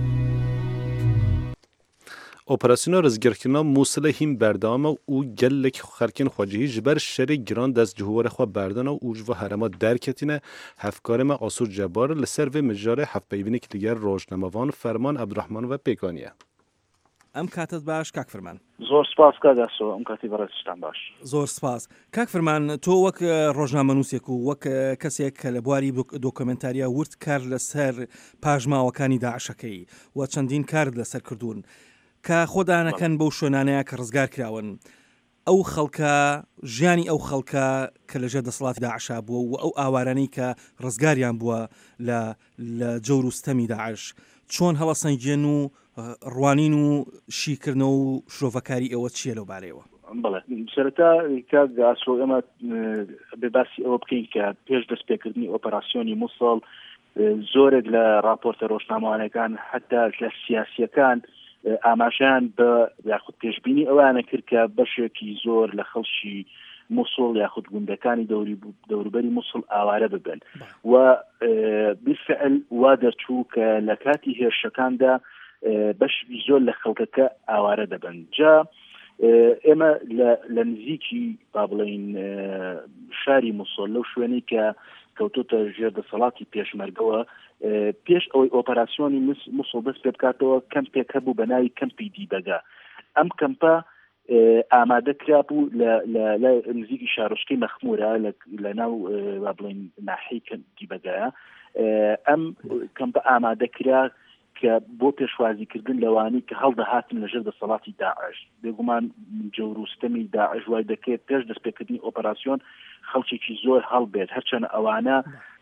Operasyona rizgirkirina Mosulê hîn berdewame û gelek xelkên xwecihî ji ber şerê giran dest ji hûrê xwe berdana û ji herêma derketîne hevkarê me Asûr Cebar li ser vê mijarê hevpeyvînekî li gel rojnamevan Ferman Abdurrahman ve Pêkaniye. ئەم کاتت باش کاک فرمان. زۆر سپاس کاداسۆ ئەم کاتی بەڕێزتان باش. زۆر سپاس. کاک فرمان تۆ وەک ڕۆژنامەنووسێک و وەک کەسێک کە لە بواری دۆکۆمنتاریە ورد کار لەسەر پاژماوەکانی داعشەکەی و چەندین کارت لەسەر کردوون کە خۆدانەکەن بەو شوێنانەیە کە ڕزگار کراون. ئەو خەڵکە ژیانی ئەو خەڵکە کە لەژێر دەسەڵاتی داعشا بووە و ئەو ئاوارانەی کە ڕزگاریان بووە لە جەور و ستەمی داعش چۆن هەڵەسەنگێن و ڕوانین و شیکردنەوە و شرۆڤەکاری ئێوە چیە لەو بارەیەوە؟ بەڵێ سەرەتا کاک ئاسۆ ئێمە بێباسی ئەوە بکەین کە پێش دەستپێکردنی ئۆپەراسیۆنی مووسڵ زۆرێک لە راپۆرتە ڕۆژنامەوانەکان حتا لە سیاسیەکان ئاماژیان بە یاخود پێشبینی ئەوانە کرد کە بەشێکی زۆر لە خەڵکی مووسڵ یاخود گوندەکانی دەوروبەری مووسڵ ئاوارە ببن و بالفعل وا دەرچوو کە لە کاتی هێرشەکاندا بەشی زۆر لە خەڵکەکە ئاوارە دەبن. جا ئێمە لە نزیکی با بڵێن شاری مووسڵ لەو شوێنەی کە کەوتۆتە ژێر دەسەڵاتی پێشمەرگەوە پێش ئەوەی ئۆپەراسیۆنی مووسڵ دەست پێ بکاتەوە کەمپێک هەبوو بە ناوی کەمپی دیبەگا. ئەم کەمپە ئامادە کرا بوو لە نزیکی شارۆچکەی مەخمورە لە ناو با بڵێن ناحەی دیبەگایە. ئەم کەمپە ئامادە کرا کە بۆ پێشوازیکردن لەوانی کە هەڵدەهاتن لەژێر دەسەڵاتی داعش. بێگومان جەور و ستەمی داعش وای دەکرێت پێش دەستپێکردنی ئۆپەراسیۆن خەڵکێکی زۆر هەڵبێت هەرچەند ئەوانە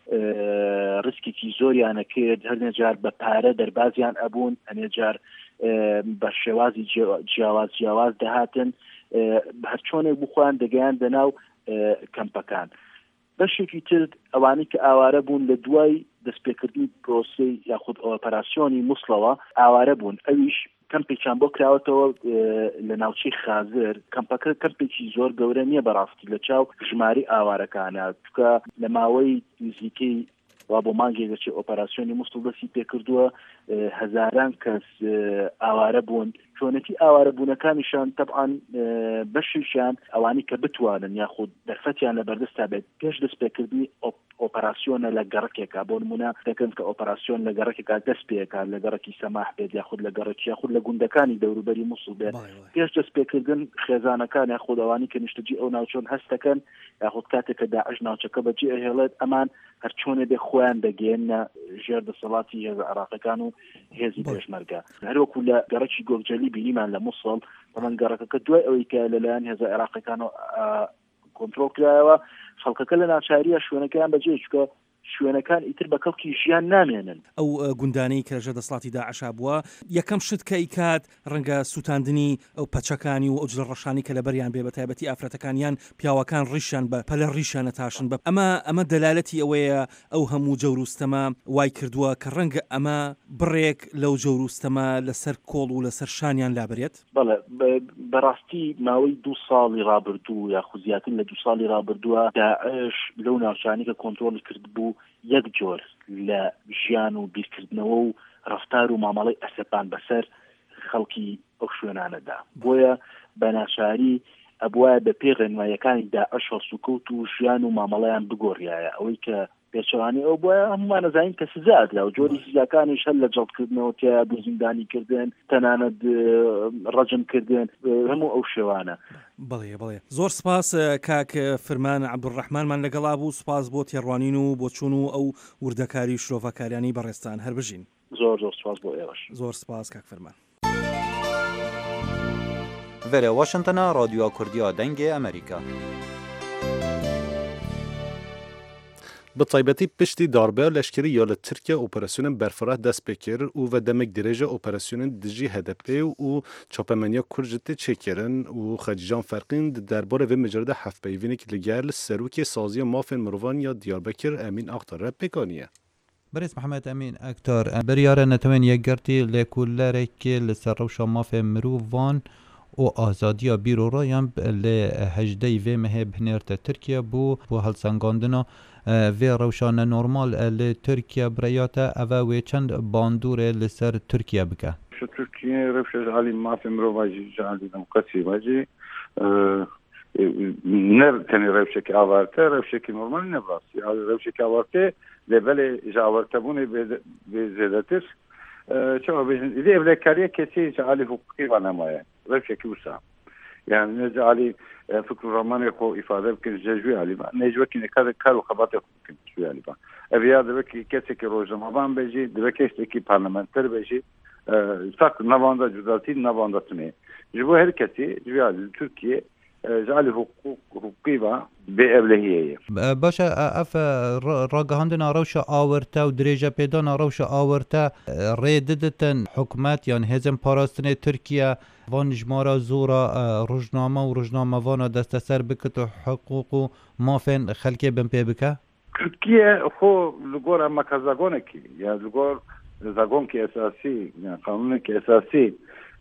ڕسکێکی زۆریانە کرد هەرنێ جار بە پارە دەربازیان ئەبوون هەنێ جار بە شێوازی جیاواز دەهاتن هەرچۆنێک بخۆیان دەگەیان بەناو کەمپەکان. بەشێکی تر ئەوانەی کە ئاوارە بوون لە دوای دەستپێکردنی پرۆسی یاخود ئۆپەراسیۆنی مووسڵەوە ئاوارە بوون ئەویش کەمپێکیان بۆ کراوەتەوە لە ناوچەی خازر کەمپەکە کەمپێکی زۆر گەورە نییە بەڕاستی لە چاو ژماری ئاوارەکانە چکە لە ماوەی نزیکەی وا بۆ مانگێک دەچێت ئۆپەراسیۆنی مووسڵ دەستی پێکردووە هەزاران کەس ئاوارە بوون چۆنەتی ئاوارەبوونەکانیشان طبعاً بەشیشان ئەوانی کە بتوانن یاخود دەرفەتیان لە بەردەستا بێت پێش دەستپێکردنی ئۆپەراسیۆنە لە گەڕکێکا بۆ نمونە دەکەن کە ئۆپەراسیۆن لە گەڕکێکا دەست پێکات لە گەڕکی سەماح بێت یاخود لە گەڕکی یاخود لە گوندەکانی دەوروبەری مووسڵ بێت پێش دەستپێکردن خێزانەکان یاخود ئەوانی کە نیشتەجی ئەو ناوچۆن هەست دەکەن یاخود کاتێک کە داعش ناوچەکە بەجێ ئەهێڵێت ئەمان هەر چۆنێ بێ خۆیان دەگەێنە ژێر دەسەڵاتی هێز عێراقیەکان و هێزی پێشمەرگە هەروەکو لە گەڕکی گۆگجەلی بینیمان لە مووسڵ بەڵام گەڕەکەکە دوای ئەوەی کە لەلایەن هێز عێراقیەکان کۆنتڕۆڵ کرایەوە خەڵکەکە لە ناوچاریە شوێنەکەیان بەجێ چکە شوێنەکان ئیتر بە کەڵکی ژیان نامێنن ئەو گوندانەی کە لەژێر دەسەڵاتی داعشا بووە یەکەم شت کە ئیکات ڕەنگە سووتاندنی ئەو پەچەکانی و ئەو جلە ڕەشانی کە لەبەریان بێ بە تایبەتی ئافرەتەکانیان پیاوەکان ڕیشان بە پەلە ڕیشان نەتاشن بە ئەمە دەلالەتی ئەوەیە ئەو هەموو جەوروستەمە وای کردووە کە ڕەنگە ئەمە بڕێک لەو جەوروستەمە لەسەر کۆڵ و لەسەر شانیان لابرێت بەڵێ بەڕاستی ماوەی 2 ساڵی ڕابردوو یا خوزیاتن لە 2 ساڵی ڕابردووە داعش لەو ناوچانی کە کۆنتڕۆڵی کرد بوو یەک جۆر لە ژیان و بیرکردنەوە و ڕفتار و مامەڵەی ئەسەپان بەسەر خەڵکی ئەو شوێنانەدا بۆیە بە ناچاری ئەبوایە بە پێ ڕێنماییەکانی داعش هەڵسوکەوت و ژیان و مامەڵەیان بگۆڕیایە ئەوەی کە پێچەوانی ئەو بۆیە هەمومان نەزانین کە سزادرا و جۆری سزاکانیش هەر لە جەڵدکردنەوە تیا دووزیندانی کردن تەنانەت ڕەجم کردن هەموو ئەو شێوانە بڵێ زۆر سپاس کاک فرمان عەبدوڕەحمانمان لەگەڵا بوو سپاس بۆ تێڕوانین و بۆ چوون و ئەو وردەکاری شرۆڤەکاریانی بەڕێستان هەر بژین زۆر سپاس بۆ ئێوەش زۆر سپاس کاک فرمان Vere Washingtona Radyoya Kurdiya Dengê Amerîka. Bi taybetî piştî darbeya leşkerî ya li Tirkiye operasyonên berfireh dest pê kir û ve demek dirêja operasyonên dijî HDP û çapemeniya Kurd ji tê çêkirin û xecîjan ferqîn di derbarê vê mijarê de hevpeyvînekî li gel li serokê saziya mafên mirovan ya Diyarbekir Emîn Aktar re pêkaniye. برێز محەممەد ئەمین ئەکتۆر بریارە نەتەوێن یەکگەرتی لێکولەرێکی لەسەر ڕەوشە مافێ مرۆڤان و ئازادیە بیرۆڕایان لێ هەژدەی vê mehê binêrte Tirkiye bû helsengandina vê rewşane normal li Tirkiye bireyate ev wê çend bandûrê li ser Tirkiye bike. Tirkiye rewşa ji alî mafê mirova jî ji alî demokrasî ve jî ne tenê rewşekî avarte rewşekî normal ne rastî rewşekî avarte lêvelê ji avartebûnê bê zêdetir çawa bêjin îdê evlekariye kesî ji alî hukukî ve nemaye rewşekî wisa yani ne ji alî fikr û ramanê xwe îfade bikin ji wê alî ne ji wekî nekar û xebatê xwe bikin ji wê alî ev ya divekî kesekî rojnamevan be jî divek kesekî parlamenter be jî sak navanda cudaltî navanda tunê ji bo her kesî ji wê alî Tirkiye ji alî hukukî ve bê evlehiyê Başa ev ragihandina rewşa awirte û dirêja pêdana rewşa awirte rê diditin hikûmet yan hêzên parastinê Tirkiye van jmara zora rojname û rojnamevana desteser bikit û hiqûq û mafên xelkê bin pê bike? Tirkiye xwe li gor emeka zagonekî ya li gor zagonkî esasî yani qanûnekî esasî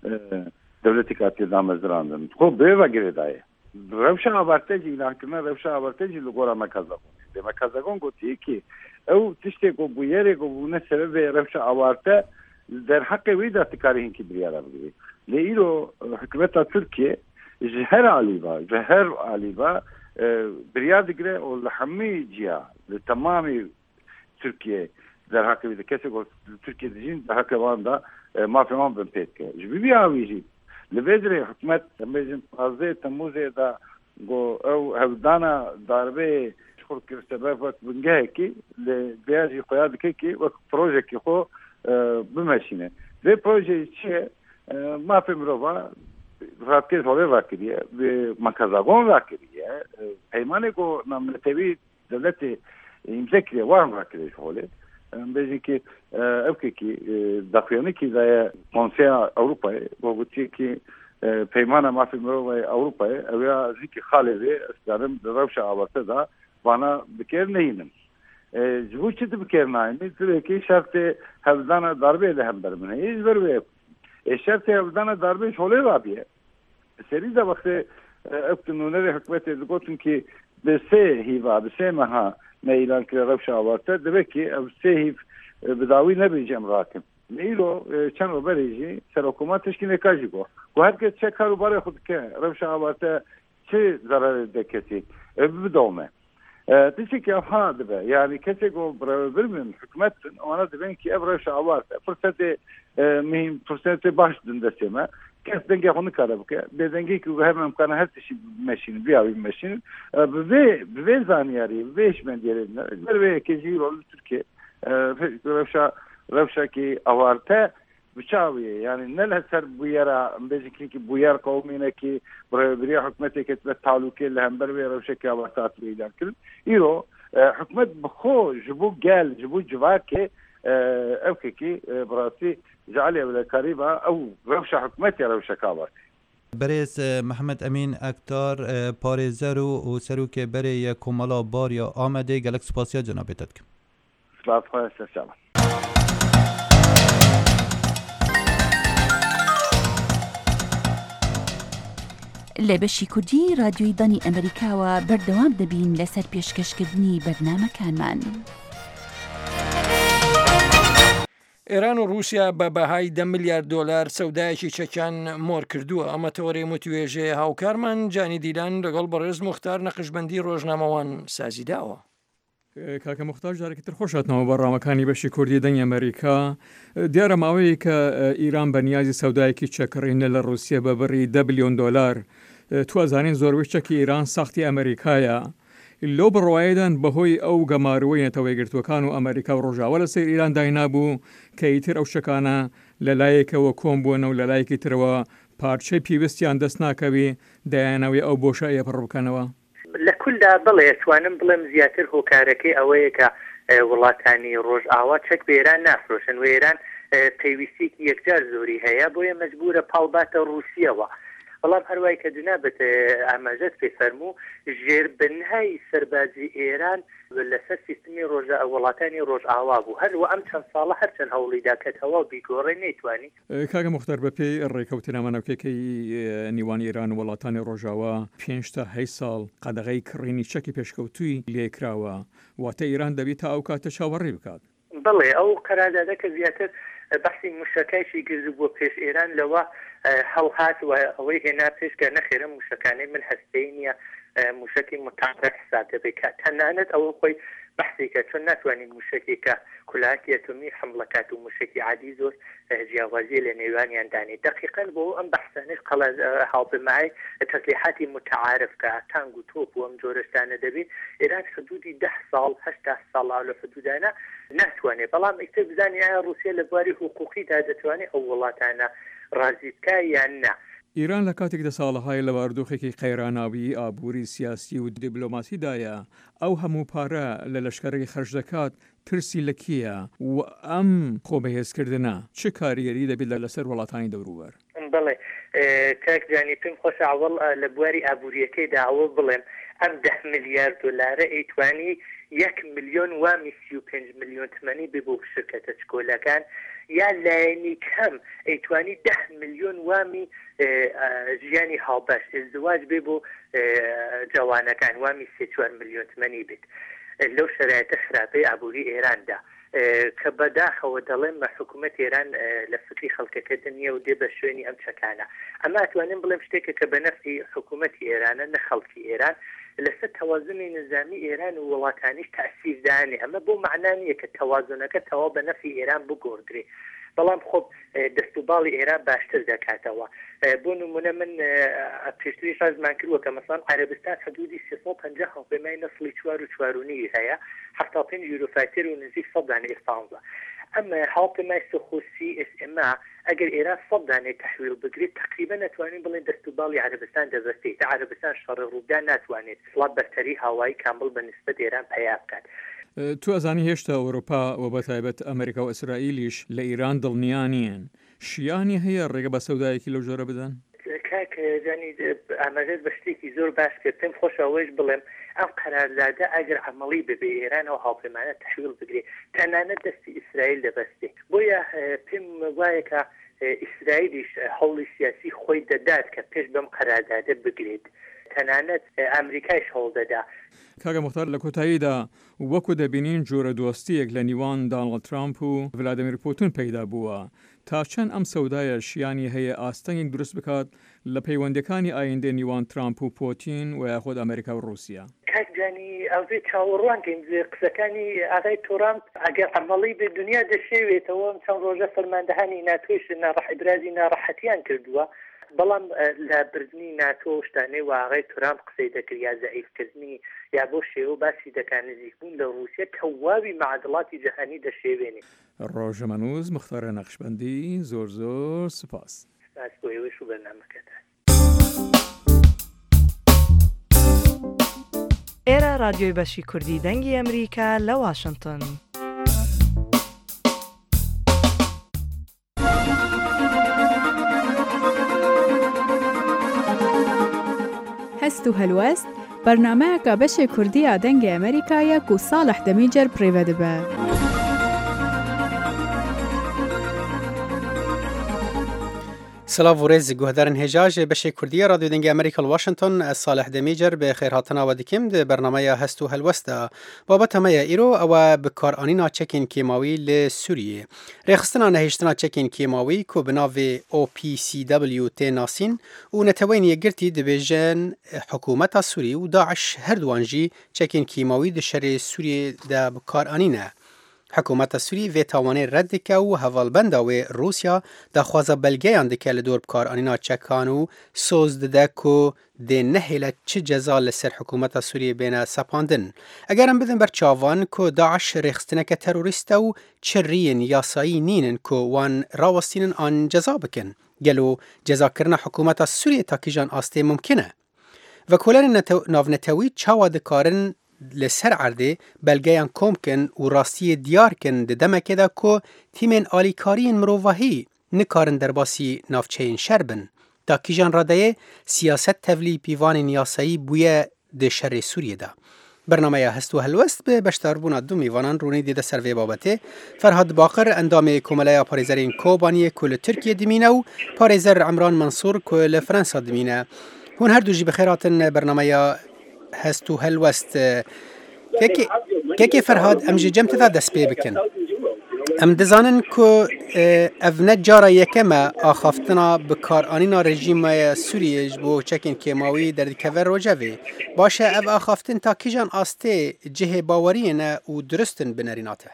devletî katî damezrandin xwe bê vegirê daye rewşa avarte jî îlankirina rewşa avarte jî li gor emeka zagonê dê emeka zagon gotiye ki ew tiştê ku bû yerê ku bûne sebebê rewşa avarte derheqê wî de tikarî hinkî biryara bigirî lê îro hikûmeta Tirkiye ji her alî ve ji her alî ve biryar digire û li hemû ciya li temamî Tirkiye derheqê wî de kesek Tirkiye dijîn derheqê wan da mafê wan bin pê dike ji vî wî jî li vê dirê hikûmet em bêjin 15 Temmûzê da got ew hevdana darbeyê xwe kir sebeb wek bingehekî li bêya jî xuya dike ki wek projekî xwe bimeşîne vê projeyê çi ye mafê mirova ratkêz holê rakiriye meka zagon rakiriye peymanê ku namnetewî devletê îmze kiriye wan rakiriye ji holê em bêjin ki evkekî daxuyanekî daye Konseya Ewropayê bo gotiye ki peymana mafê mirovayê Ewropayê ew ya zîkî xalê vê ez dikarim di rewşa awarte da bana bikêr nehînin ji bo çi dibikêr nayînî tirêkî şertê hevdana darbeyê de hember min heye ji ber wê şertê hevdana darbeyê ji holê rabiye serî de wextê ew nûnerê hikûmetê digotin ki bi sê hîva bi sê meha ne îlan kire rewşa awarte dibe ki ev sê hîv bi dawî nebêje em rakim میلو چند و بریجی سر حکومت تشکیل کاجی گو و هر که چه کاروبار خود که روش آورده چه ضرر دکتی بدومه تشي که ها دبه یعنی کسی گو برمن حکومت آنها دبن که روش آورده فرصت باش دندسیمه کس دنگی خونی کاره بکه به دنگی که هم امکانه هر تشی ماشین بیاوی ماشین به زانیاری بهش من دیرم به کسی رول ترکیه روشا که آورده بچاویه یعنی نه سر بویرا بزیکی که بویر قومینه که برای حکومتی که تعلقی لهم بروی روشا که آورده ایدار کرد ایرو حکومت بخو جبو گل جبو جواکه او که براسی جعلی ولا قريبه او روشا حکومتی روشا کاورد بريس محمد امين اكتار باريزرو و سروك بري كومالا باريا آمده گلک سپاسیا جنابتك سلام خواهش سلام لە بەشی کوردی رادیۆی دانی ئەمریکاوە بەردەوام دەبین لەسەر پێشکەشکردنی بەرنامەکانمان. ئێران و رووسیا بە بەهای 10 میلیارد دلار سەودایەکی چەکیان مۆر کردووە ئەمە تەوەڕێ متوێژێ هاوکارمان جانی دیلان لەگەڵ بەڕێز موختار نەقشبەندی ڕۆژنامەوان سازیداوە. کاکە موختار جارێکتر خۆشاتنەوە بەڕامەکانی بەشی کوردی دەنگی ئەمریکا دیارە ماوەیە کە ئیران بە نیازی سەودایەکی چەکڕینە لە رووسیا بە بڕی 10 بلیۆن دلار توازانین زۆربەی چەکی ئیران ساختی ئەمریکایە لەو بڕوایەدان بەهۆی ئەو گەماروەی نەتەوەی گرتوەکان و ئەمریکا و ڕۆژاوە لە سەر ئیران داینابوو کە ئیتر ئەو شەکانە لە لایەکەوە کۆم بوونە و لە لایەکی ترەوە پارچەی پێویستیان دەست ناکەوی دایانەوەی ئەو بۆشایە پڕ بکەنەوە. لە کولدا بڵێ توانم بڵێم زیاتر هۆکارەکەی ئەوەیە کە وڵاتانی ڕۆژئاوا چەک بە ئێران نافرۆشن و ئێران پێویستێکی یەکجار زۆری هەیە بۆیە مەجبورە پاڵباتە رووسیەوە. بەڵام هەروای کە دونابێت ئاماژەت پێ فەرموو ژێربنهای سەربازی ئێران لەسەر سیستمی وڵاتانی ڕۆژئاوا بوو هەروە ئەم چەند ساڵە هەرچەند هەوڵیدا کەتەوە بیگۆڕێ نەیتوانی. کاکە موختار بە پێی ڕێکەوتنامەنەوەکەی نیوان ئێران و وڵاتانی ڕۆژاوا 5 تا 8 ساڵ قەدەغەی کڕینی چەکی پێشکەوتووی لێکراوە واتە ئیران دەبێت تا ئەو کاتە چاوەڕێ بکات. بڵێ ئەو قەراردادە کە زیاتر بەحسی موشەکایشی گرت بۆ پێش ئێران لەوە هەڵهات و ئەوەی هێنا پێشکە نەخێرە موشەکانەی من هەستەی نییە موشکی متعارف حساب دەبێت کە تەنانەت ئەوە خۆی بەحسی کە چۆن ناتوانین موشکی کە کولاکی ئەتۆمی حملەکات و موشکی عادی زۆر جیاوازی لە نێوانیان دانێت دقیقاً بۆ ئەم بەحسانەی هاوپەیمایی تەسلیحاتی متعارف کە تانگ و تۆپ و ئەم جۆرەشتانە دەبێت ئێران حدودی 10 ساڵ 8 ساڵ لە حدودانە ناتوانێت بەڵام ئیتر بزانانی ئایا رووسیا لە بواری حقوقیدا دەتوانێت ئەو وڵاتانە ڕازی بکە یان نا. ئیران لە کاتێکدا ساڵەهای لە باردۆخێکی قەیراناوی ئابووری سیاسی و دیبلۆماسیدایە ئەو هەموو پارە لە لەشکەرەی خەرج دەکات ترسی لە کیە و ئەم خۆبەهێزکردنە چه کاریگەری دەبێت لەسەر وڵاتانی دەوروبەر؟ بڵێ کاک جانی پێم خۆش ئاوڵ لە بواری ئابووریەکەیدا ئەوە بڵێم ئەم 10 میلیارد دلارە ئەیتوانی 1 میلیۆن وامی 35 میلیۆن تمەنی بێ بۆ شرکەتە چکۆلەکان یا لایەنی کەم ئەیتوانی 10 میلیۆن وامی ژیانی هاوبەش ئزدواج بێ بۆ جوانەکان وامی 3-4 میلیۆن تمەنی بێت لەو شرایطە خراپەی ئابووری ئێراندا کە بەداخەوە دەڵێن بە حکوومەت ئێران لە فکری خەڵکەکە نییە و دێ بە شوێنی ئەم چەکانە ئەمە ئەتوانین بڵێم شتێکە کە بە نەفعی حکوومەتی ئێرانە نە خەڵکی ئێران لەسەر تەوازنی نظامی ئێران و وڵاتانیش تەسیردانێ ئەمە بۆ معنانیە کە تەوازنەکە تەوا بە نەفعی ئێران بگۆڕدرێ بەڵام خۆب دەستوباڵی ئێران باشتر دەکاتەوە بۆ نمونە من پێشتری شازمان کردووە کە مەسڵان عەرەبستان حدودی 350 هەڵپەیمای نەسڵی 4.4 هەیە 75 یورۆفایتر و نزیک 100 دانە ئێسپانزا ئەمە هەڵپەیمای سخۆسی ئێمە ئەگەر ئێران 100 دانەی تەحویل بگرێت تقریبا ناتوانین بڵێن دەستوباڵی عەرەبستان دەبەستێت عەرەبستان شەڕ ڕوودا ناتوانێت سڵات بەرتەری هاوایی کامل بە نسبەت ئێران پەیا بکات. تو ئەزانی هێشتا ئەوروپا و بەتایبەت ئەمریکا و ئیسرائیلیش لە ئیران دڵنیانیان شیانی هەیە ڕێگە بە سەودایەکی لەو جۆرە بدەن؟ کاک جانی ئاماژەت بە شتێکی زۆر باش کرد پێم خۆشەوەش بڵێم ئەم قەراردادە ئەگەر عەمەڵی ببێ ئێرانەوە هاوپەیمانە تەحویل بگرێت تەنانەت دەستی ئیسرائیل دەبەستێ بۆیە پێم وایە کە ئیسرائیلیش هەوڵی سیاسی خۆی دەدات کە پێش بەم قەراردادە بگرێت تەنانەت ئەمریکایش هەوڵدەدا. کاگە مختار لە کۆتاییدا وەکو دەبینین جۆرە دۆستیەک لە نیوان دانڵد ترامپ و ڤلادیمیر پوتین پەیدا بووە تا چەند ئەم سەودایە شیانی هەیە ئاستەنگێک دروست بکات لە پەیوەندەکانی ئایندە نیوان ترامپ و پۆتین و یاخۆد ئەمریکا و رووسیا. کاکجانی ئەوێ چاوەڕوانکەین قسەکانی ئاغای تۆرامپ ئەگەر ئەمەڵی بە دنیا دەشێوێتەوە چەند ڕۆژە فەرماندەهانی ناتۆش ناڕەحیبرازی ناڕەحەتیان کردووە بەڵام لە بردننی ناتۆ شتانەی واغای ترامپ قسەی دەکرد یا زەعیفکردنی یا بۆ شێوە باسی دەکات نزیکبوون لە رووسیا کەواوی معادڵاتی جەهانی دەشێوێنێ. ڕۆژەمەنووس مختارە نەخشبەندی زۆر زۆر سپاس. سپاس بۆ ئێوەش و بەرنامەکەتان. ئێرە رادیۆی بەشی کوردی دەنگی ئەمریکا لە واشنگتن. هەست و هەلوەست بەرنامەیەکە بەشێ کوردیە دەنگی ئەمریکایە و ساڵح دەمیجەر پڕێوە دەبە. سلااو ڕێزی گوهدارن هێژاژێ بەشێ کوردیە رادیۆ دەنگی ئەمریکا واشنگتن ساڵح دەمیجەر بە خێرهاتناوە دکیم دە بەرنامەیە هەست و هەلوەستە بابەت هەمەیە ئیرۆ ئەوە بکارانینا چەکین کێماوی لە سووریە ڕێخستنا نەهێشتنا چەکین کێماوی کۆ بناوێ OPCW تێناسین و نەتەوەین یەکگرتی دەبێژن حکوومەتە سووری و داعش هەردووانژی چەکین کێماوی دشەرێ سووریە دە بکارانینە. حکوومەتە سووری vê tawanê red dike û hevalbenda wê Rûsya daxwaza belgeyan dike li dor bikaranîna çekan û soz dide ku dê nehêle çi ceza li ser hikûmeta Sûriyê bêne sepandin. Eger em bidin ber çavan ku Daeş rêxistineke terorîst e û çirriyên yasayî nînin ku wan rawestînin an ceza bikin. Gelo cezakirina hikûmeta Sûriyê takîjan astê mumkin e. Vekolerên navnetewî çawa dikarin لسر عرده بلگیان کم کن و راستی دیار کن ده دمکه ده که تیمین آلیکارین مروواهی نکارن در باسی نافچهین شربن. تا کیجان راده سیاست تولی پیوان نیاسایی بویه ده شر سوریه ده. برنامه هست و هلوست به بشتر بونا دو میوانان رونی دیده سر وی بابته فرهاد باقر اندام کمالای پاریزرین کوبانی کل ترکیه دمینه و پاریزر عمران منصور کل فرانسا دمینه. هون هر دو جی بخیراتن برنامه هست و هلوست که فرهاد ام جی جمت دا دست پی بکن ام دزانن که افنت جارا یکمه آخافتنا بکارانینا رژیم سوریج بو چکین کیماوی در دکوه روجوی باشه اف آخافتن تا کیجان آسته جه باورینه و درستن بنریناته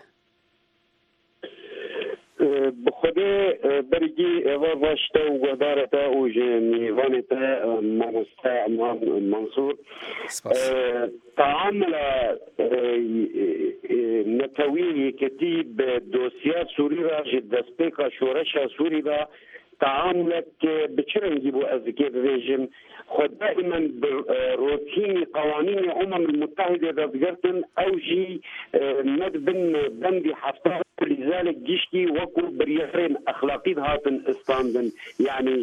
بخوده برگی ایوار باشته و گدارته و جنیوانته منسته عمران منصور تعامل نتوی کتیب دوسیات سوری را جد دسپیکا شورشا سوری را تعاملت بچرنگی بو از که رژیم خود دائما بروتين قوانين الامم المتحده دزگرتن او جي ندبن بندي حفتار لذلك جيشتي وكو بريفرين اخلاقي هاتن استاندن يعني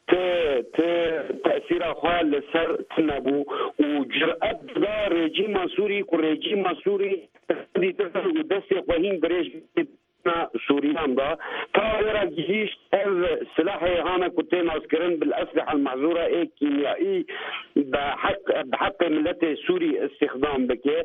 تأثير أخوال لسر تنبو وجرأت دا رجيم سوري كرجيم سوري تخدي تفل ودسي قوهين بريش سوريان دا تاورا جيش سلاحي هانا كنتين عسكرين بالأسلحة المعذورة كيميائي بحق ملت سوري استخدام بكي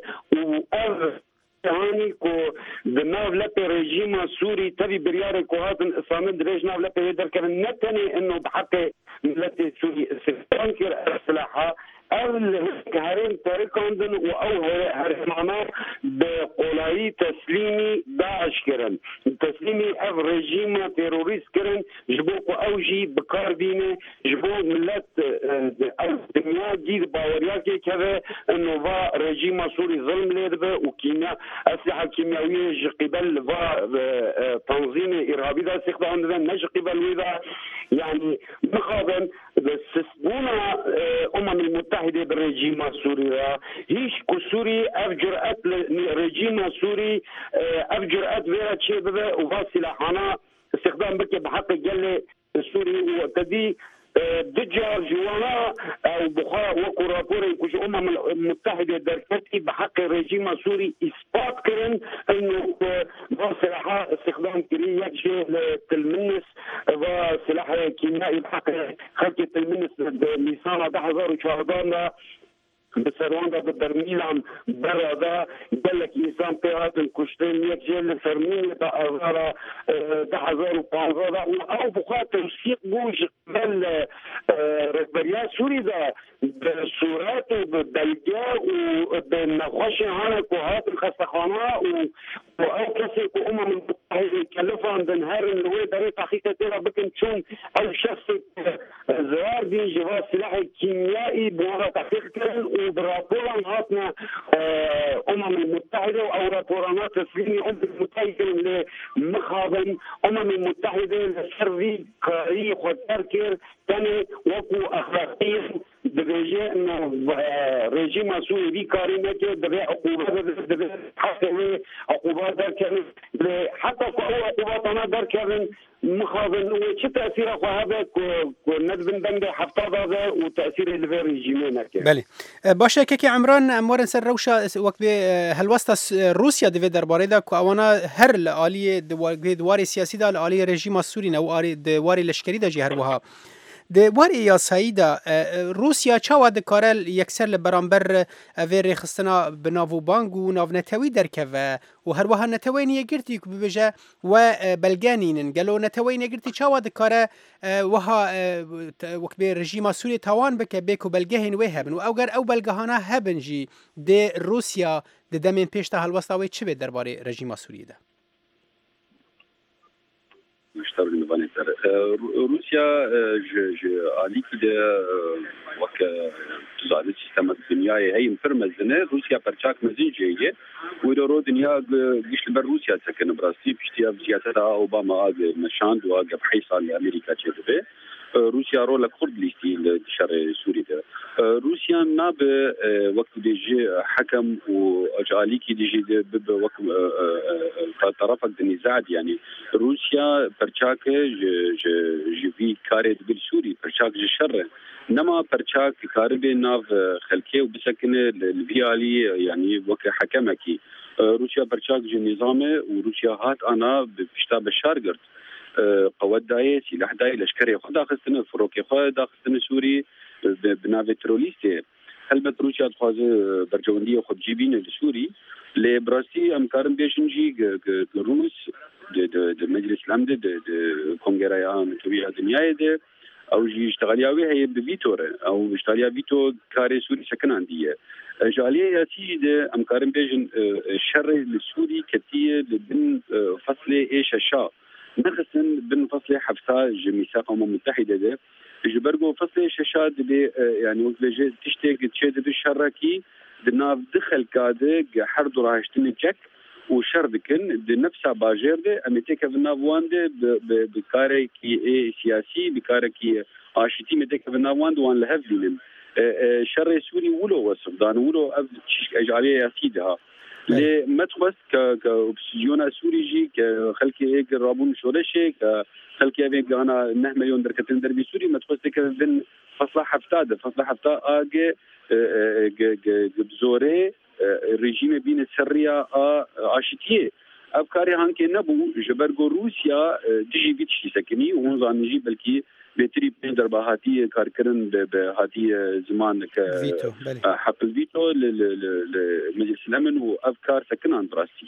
هاني كو بناو لبي ريجيم سوري تبي برياري كوهات إسلامي دريج ناو لبي يدر كان نتني إنه بحق ملت سوري استخدام كير السلاحة أو هرين تاريخاندن أو هرمانا بقولاي تسليمي داعش كرن تسليمي أف ريجيم تيروريست كرن جبوكو أوجي بكار ديني جبو ملت أو دنيا جيد باورياكي كذا إنه با ريجيم سوري ظلم ليدبه وكيمياء أسلحة كيميائية قبل با تنظيم إرهابي دا استخدام نج قبل وذا يعني مقابل بسبونا المتحدة بالرجيم السوري هيش كسوري أفجرأت رجيم سوري أفجرأت فيها شيء بذا وفاسلة حنا استخدام بك بحق جل السوري وتدي دجا جوانا او بخار وكورابوري كوش المتحده دركتي بحق الرجيم السوري اثبات كرن انه بصراحه استخدام كري يكشي للتلميس وسلاح كيميائي بحق خلق التلميس لسانه 10 شهدانا بسرواندا بالبرميل عم برا دا قال لك انسان بيرات الكشتين يكشي لفرمين دا ازارا 1005 او بخار توثيق بوش قبل ركبريات سوري دا بصورات وبالبلجاء وبالنخوش هانا كوهات الخستخانة او كسي كو المتحدة يكلفوا عند نهار النوي داري تحقيقة تيرا بكن تشون او شخص زوار دين جواز سلاح كيميائي بورا تحقيق كرن وبرابوران هاتنا المتحدة او رابورانات تسليمي المتحدة لمخاضن المتحدة لسرفي قاري خطر كير تاني وكو اخلاقيا دبيجي انه رجيم سوري دي كارينا كي دبي عقوبات دبي حتى عقوبات كان حتى عقوبات انا دار كان مخاضن وش تاثير اخو هذا ندبن بند حفتاض هذا وتاثير الرجيمين بله باشه كي عمران امور سر روشا وقت هالوسط روسيا دبي درباره دا كو اوانا هر الاليه دواري سياسي دا الاليه رژیم السوري نو دواري لشکری دا جهر وها د واری یا سعیدا روسیا چاوا د کارل یکسر لبرانبر اوی خستنا بناو بانگ و ناو نتوی درکوه و هر وها نتوی نیگرتی که ببجه و بلگانین گلو نتوی نیگرتی چاوا د کاره وها وقت به رژیم سوری توان بکه بیکو بلگهین وی هبن و اوگر او بلگهانه هبن جی د روسیا د دمین پیشتا هلوستاوی چه به درباره رژیم سوری ده؟ مشترك نبانيتر روسيا عليك ده وك تزادت سيستم الدنيا هي مفرمزنه روسيا برشاك مزيجيه ودورو دنيا جيش لبر روسيا سكن براسي بشتيا سياسه اوباما مشان دوا بحيث على امريكا تشبه روسيا رول كرد ليستي الشر سوري ده روسيا ناب وقت ديجي حكم واجاليكي ديجي وقت طرفك النزاع يعني روسيا برشاك جي كارد بالسوري برشاك شر نما برشاك كارب ناف خلكي وبسكن الفيالي يعني وقت حكمكي روسيا برشاك نظامه وروسيا هات انا بشتا بشارجرت قوات داي سلاح داي لشكري خدا خستنا فروكي خدا خستنا سوري بناوي تروليستي هلبت روسيا تخواز برجوندية خود جيبين لسوري لبراسي امكارن بيشنجي روس د مجلس الامن د كونغريا متوية دنيا ده او جي اشتغالياوي هي بفيتور او اشتغاليا فيتو كاري سوري سكن عندي جاليه ياسي د امكارن بيشن الشر للسوري كتير لبن فصل ايش الشا نخسن بن فصل حفصة ميثاق الأمم المتحدة ده جبرجو فصل شاشات يعني وقت لجي تشتاق تشد بالشراكي دنا دخل كاده حرد راهشتني تشك وشردكن بنفسها باجر ده امتيك بنافوان ده بكاري كي سياسي بكاري كي عاشتي متيك بنافوان وان لهفلين شر سوري ولو وسودان ولو اجعاليه يسيدها لمتخص كأوبسيون سوري جي كخلكي هيك رابون شورشي كخلكي هيك أنا 9 مليون دركتين دربي سوري متخص كذن فصل حفتاد آجي بزوري الرجيم بين السرية عاشتيه أفكاري هانكي نبو جبرجو روسيا تجي بيتشي سكني وهون نجي بلكي بيتري بيندر بهاتي كاركرن بهاتي زمان حق الفيتو لمجلس الامن وافكار سكن عند راسي.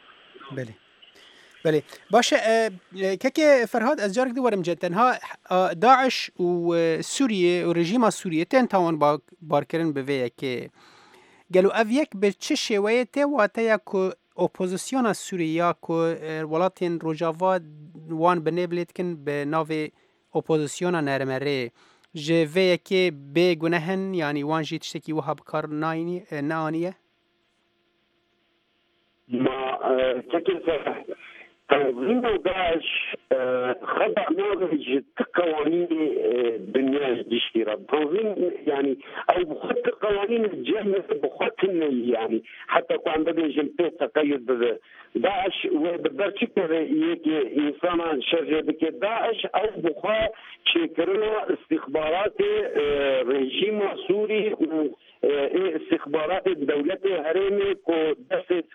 بله باشه كيكي فرهاد از جارك دورم جدا ها داعش وسوريا ورجيم سوريا تن تاون باركرن بويه كي قالوا افيك بتش شويته واتيا كو اوبوزيسيون سوريا كو ولاتين روجافا وان بنبلتكن بنافي اپوزیسیون نرمره جوه که به گناهن یعنی وانجی تشتکی وها بکار نانیه ما كيف تنظيم داعش خضع نموذج قوانين دنيا بشيرة تنظيم يعني او بخط قوانين الجامعة بخط يعني حتى كان بدي جنبه تقيد داعش وبدرش انسان شرجه بك داعش او بخا شكرنا استخبارات رجيم سوري استخبارات الدولة هرمي كو دست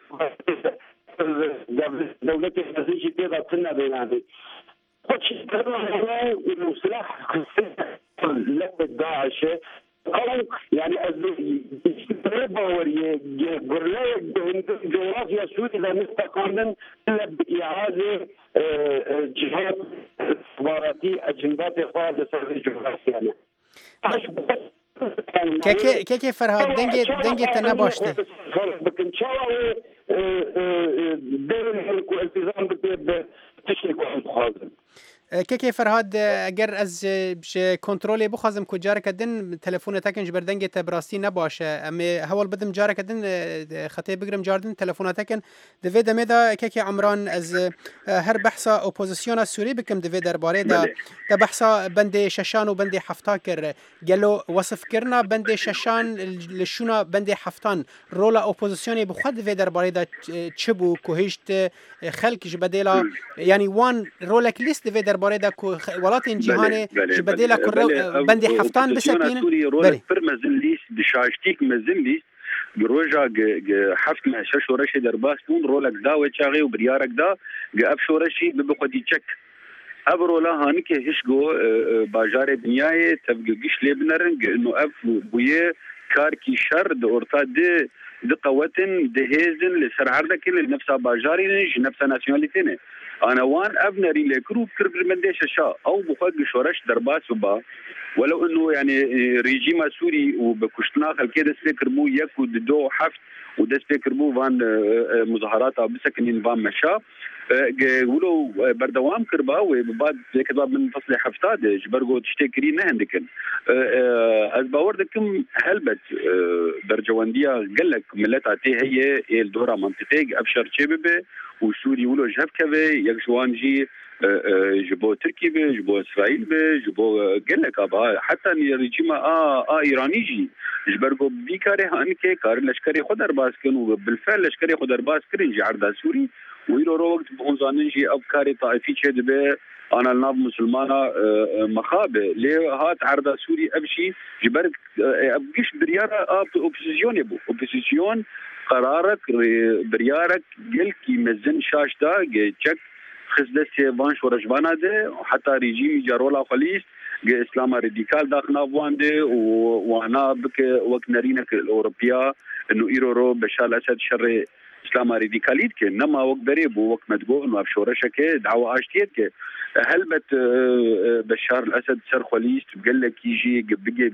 دولة الخليج تقدر تنا بينادي خدش ترى وسلاح لك داعش او يعني باوريه قرلاء جغرافيا سوريا اذا مستقاما الا باعاده جهات استخباراتي اجندات خاصه بالجغرافيا كيف فرهاد دنجي تنباشته لكن شاء دائما التزام بتشريك وانتخابا كيف فرهاد اگر از کنترلی بخوازم که جاره کدن تلفون تاکن جبر دنگ تبراستی نباشه اما هول بدم جاره کدن خطی بگرم جاردن تلفون تاکن دوی دمه دا که عمران از هر بحثا اپوزیسیون سوری بکم دوی درباره دا بحثا بند ششان و بند هفتا کر گلو وصف کرنا بند ششان لشونا بند هفتان رول اپوزیسیونی بخود دوی درباره دا چبو کوهشت خلق جبدیلا یعنی وان رولک لیست دوی درباره دا ولات جهان جبدیلا کر بند هفتان بسپین بله فرمزن لیست بشاشتیک مزن لیست بروجا حفت مع شش ورشي درباس بون رولك دا وچاغي وبريارك دا اف شورشي بخدي تشك ابرولا هانك هشغو باجار دنياي تبقيش لبنرن انه اف بويه كاركي شر دورتا دي قوتن دهيزن لسرعرده كل نفسها باجاري نفسها ناسيوناليتين انا وان ابنري لكروب كرب المنديش الشا او بخد شورش درباس وبا ولو انه يعني ريجيم سوري وبكشتنا خل كده سبيكر بو يك ودو حفت وده سبيكر بو فان مظاهرات بسكن فان مشا ولو بردوام كربا وبعد كذا من فصل حفتاد جبرغو تشتكري نهندكن از باوردكم هلبت برجوانديه قال لك ملتاتي هي الدوره منطقيه ابشر تشبه وسوري ولو جهف كذا يجوانجي جبو تركي به جبو اسرائيل به جبو قال لك ابا حتى الرجيم ايراني جي جبرغو بيكاري هانكي كار لشكري خد ارباس كانوا بالفعل لشكري خد ارباس كرنجي عرض سوري ويرو وقت بونزانجي افكاري طائفي تشد به انا الناف مسلمانه مخابه ليه هات عرض سوري ابشي جبرك ابقيش برياره اوبوزيسيون يبو اوبوزيسيون قرارك بريارك قلكي مزن شاش دا تشك خزدستي فانش ورجبانا ده حتى ريجيم جارولا خليس اسلام راديكال داخنا بوانده وانا بك وقت نرينك الاوروبيا انه ايرورو بشار الاسد شر اسلام راديكاليت كي نما وقت بريب وقت مدقو انه ابشورشك دعوه اشتيت كي هلبت بشار الاسد سر خليس بقول لك يجي بقى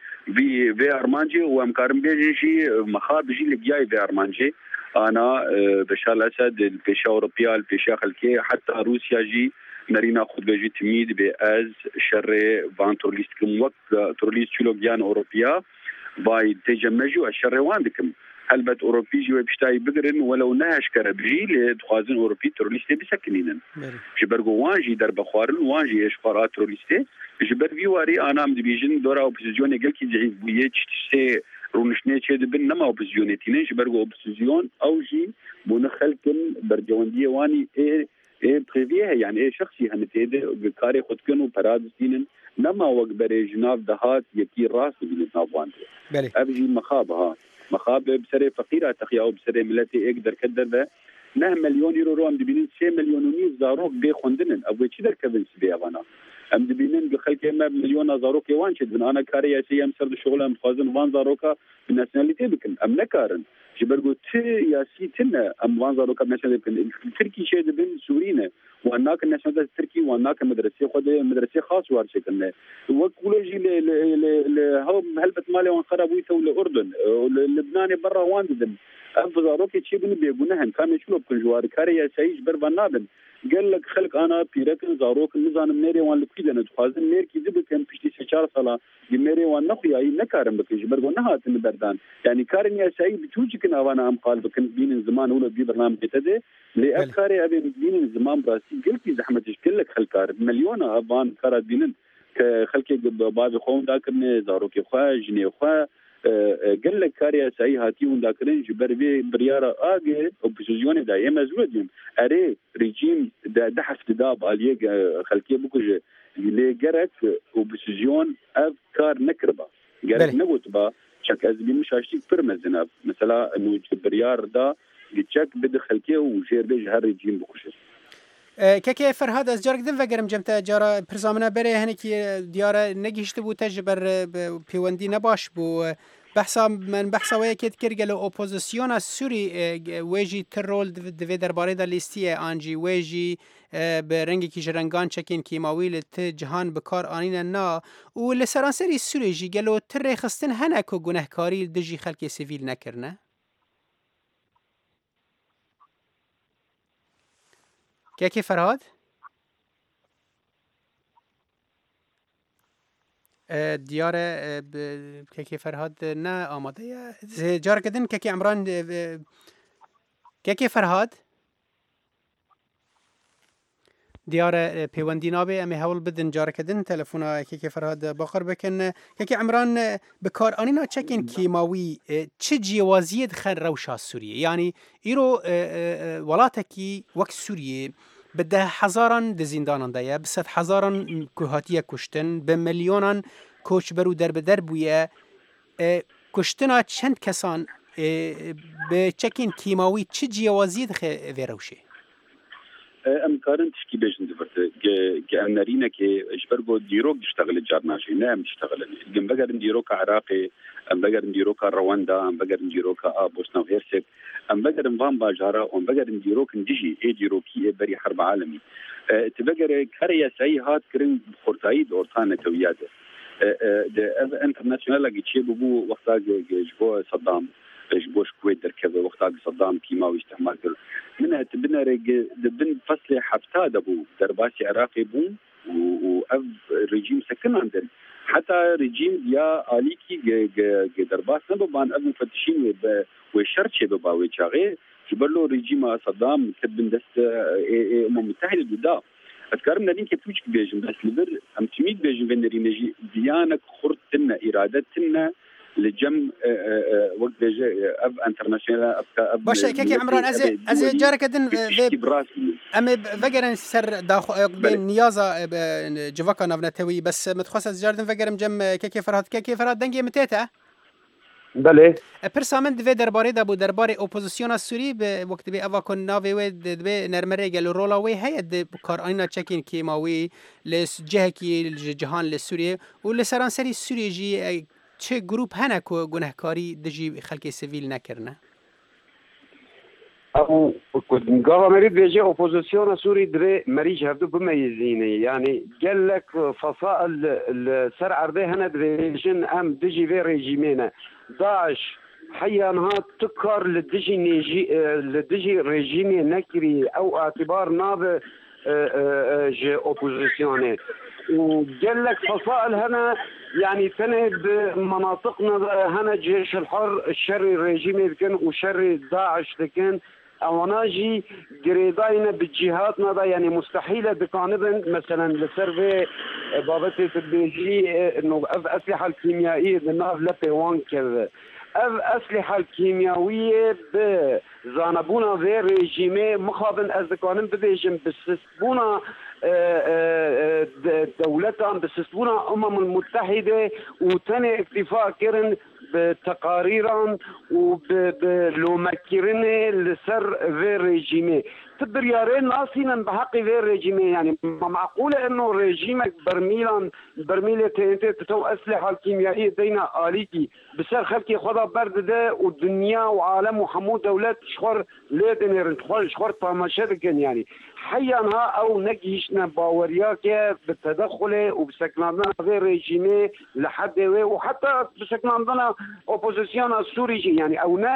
في ارمانجي وامكارم بيجي مخاب بيجي لك جاي في ارمانجي انا بشار الاسد البيشا اوروبيا البيشا خلكي حتى روسيا جي نرينا خد بيجي تميد باز شر فان تورليست كم وقت تورليست شلوبيان اوروبيا باي تجمجوا الشر واندكم هلبت اوروبي جي بيشتاي بقرن ولو ناش كربجي لدخازن اوروبي تورليست بسكنين جبرغو وانجي درب خوارن وانجي اشقارات تورليست جبر فيواري انا مدبيجن دورا اوبوزيسيون قال كي زعيم بويتش تشتي رونشني تشد بن نما اوبوزيسيونيتين جبرغو اوبوزيسيون او جي بونخلكن برجوانديه واني بريفيه يعني شخصي همتيده بكاري خدكن وبرادستين نما وقبر جناف دهات يكي راس بنتنافوان ابجي مخابها مخاب بسري فقيره تخيا بسري ملتي اقدر كدر ده 9 مليون يورو رو ام دبين 6 مليون ونيف زاروك بخوندن ابو تشي در كبن سبي انا ام دبين بخلك ما مليون زاروك وانشد من انا كاري سي ام سرد شغل ام خازن وان زاروكا بالناسيوناليتي بكن ام نكارن جبرغو تي يا سيتنا ام وان زاروكا بالناسيوناليتي التركي شي بن سورينا واناك الناسيوناليتي التركي واناك مدرسه خد مدرسه خاص وارشكن وكولوجي هو هلبت مالي وانخربوا يتو الاردن لبنان برا واندن افضل روكي شي بن بيغونهن كان شنو بكن جوار كاريا سايج بربنابن قال لك خلق انا بيركن زاروك نزان ميري وان لكيدن تخازن مير كي دب كان بشتي 4 سنه ميري وان نخيا نكارم بك جبرغو نهات بردان يعني كارن يا ساي بتوجي يمكن أنا أم قال بكن بين زمان ولا بي برنامج تدي لأفكاري أبي بين زمان براسي قلتي زحمة كلك خلكار مليون أبان كار بينن كخلكي بعض خوم ذاكرني زاروكي خوا جني خوا قال لك كاريا ساي هاتي ونداكرين جبر بي بريارة آجي أوبوزيسيون دا يمزودين أري ريجيم دا حفت داب عليه خلكي بكوج اللي جرك أوبوزيسيون أفكار نكربة جرك نقطبة شك أزبي مش هاشتي فرمزنا مثلا إنه بريار دا جتشك بدخل كيه وجير بيج هالريجيم بكوش. كيف فرهاد از جارك دن وگرم جمتا جارا برزامنا بره هنه کی دیاره نگیشت بو تجبر پیوندی نباش بو بحثا من بحثا ویا کت کرگل اپوزیسیون سوری ویجی ترول دوی درباره دا لیستیه آنجی ویجی به رنگی کی جرنگان چکین کیماوی لت جهان بکار آنین نا و لسرانسری سوری جی گلو تر خستن هنه کو گناهکاری دجی خلک سیویل نکرنه كيف فرهاد؟ ديار كيف فرهاد نا آماده جار كدن كي عمران كيف فرهاد ديار بيوندي نابي امي هول بدن جار كدن تلفونا كي فرهاد باخر بكن كي عمران بكار انينا تشكين كيماوي تشجي وازيد خن روشا سوريا يعني ايرو ولاتكي وقت سوريا بده حزارا دزیندانان دایا بسد حزارا کوهاتیه کشتن به میلیونان کوچ برو در به در بویه کشتنا چند کسان به چکین کیماوی چه جیوازید ویروشه ام كارن تشكي باش ندبرت كأنرينا كي اجبرغو ديروك يشتغل جارناشي نعم يشتغل ام بقدر نديروك عراقي ام بقدر نديروك رواندا ام بقدر نديروك بوسنا وهرسك ام بقدر نظام باجارة ام بقدر نديروك نديجي اي ديروكي بري حرب عالمي تبقر كاريا ساي هات كرن خورتايد اورتانا توياده انترناشونال لقيت شي بو وقتا جبو صدام جبوش كويت دركبه وقتا صدام كيماوي استعمال منها تبنى دبن فصل حبتا دبو درباسي عراقي بوم وأف رجيم سكن عندن حتى رجيم يا آليكي درباس نببان أف مفتشين وشرشي ببا ويشاغي جبرلو رجيم صدام تبن دست متحدة دودا أذكر من الدين كيفوش بيجن بس لبر أمتميد بيجن فينري نجي ديانك خرطنا إرادتنا لجم وقت اب انترناشونال اب باش كيكي عمران از جارك دن ام فقرن سر داخل بين نيازا جوكا نافنتوي بس متخصص جاردن فقرم جم كيكي فرهاد دنگي متيتا بله پرسامن دوی درباره دا بو درباره اپوزیسیون سوری به وقت به اوا کن ناوی و دوی نرمره گل رولا وی هيد کار اینا چکین کیماوی لس جهکی جهان لسوریه و لسرانسری سوریه جی چه گروپ هنه که گناهکاری دجی خلق سیویل نکرنه؟ او قاها مريد بيجي اوبوزيسيون سوري دري مريج هردو بميزيني يعني قال لك فصائل السر عرضي هنا دريجن ام دجي في ريجيمينا داعش حيا نهار تكر لدجي ريجيمي نكري او اعتبار ناب جي اوبوزيسيوني وقال لك فصائل هنا يعني تنهب مناطقنا هنا جيش الحر الشري الرجيمي كان وشري داعش لكن أوناجي قريداينا بالجهاتنا دا يعني مستحيلة بقانبا مثلا لسرفي بابتي تبيجي انه أسلحة الكيميائية بالنار لبيوان كذا أسلحة الكيميائية بزانبونا في ريجيمي مخابن أزدقانن ببيجن بسسبونا دولتهم بسسبونا المتحدة وتاني اكتفاء كرن بتقاريرهم وبلومكرن لسر في ريجيمي تبريارين ناسينا بحق في ريجيمي يعني معقولة انه ريجيمك برميلة تتو اسلحة الكيميائية دينا آليكي بسر خلقي خدا برد ده والدنيا وعالم وحمود دولات شخور ليدنيرن شخور طامشتكن يعني حيانها او نجيشنا باورياك بالتدخل وبسكننا في ريجيمي لحد وحتى بسكننا اوبوزيسيون السوري يعني او نا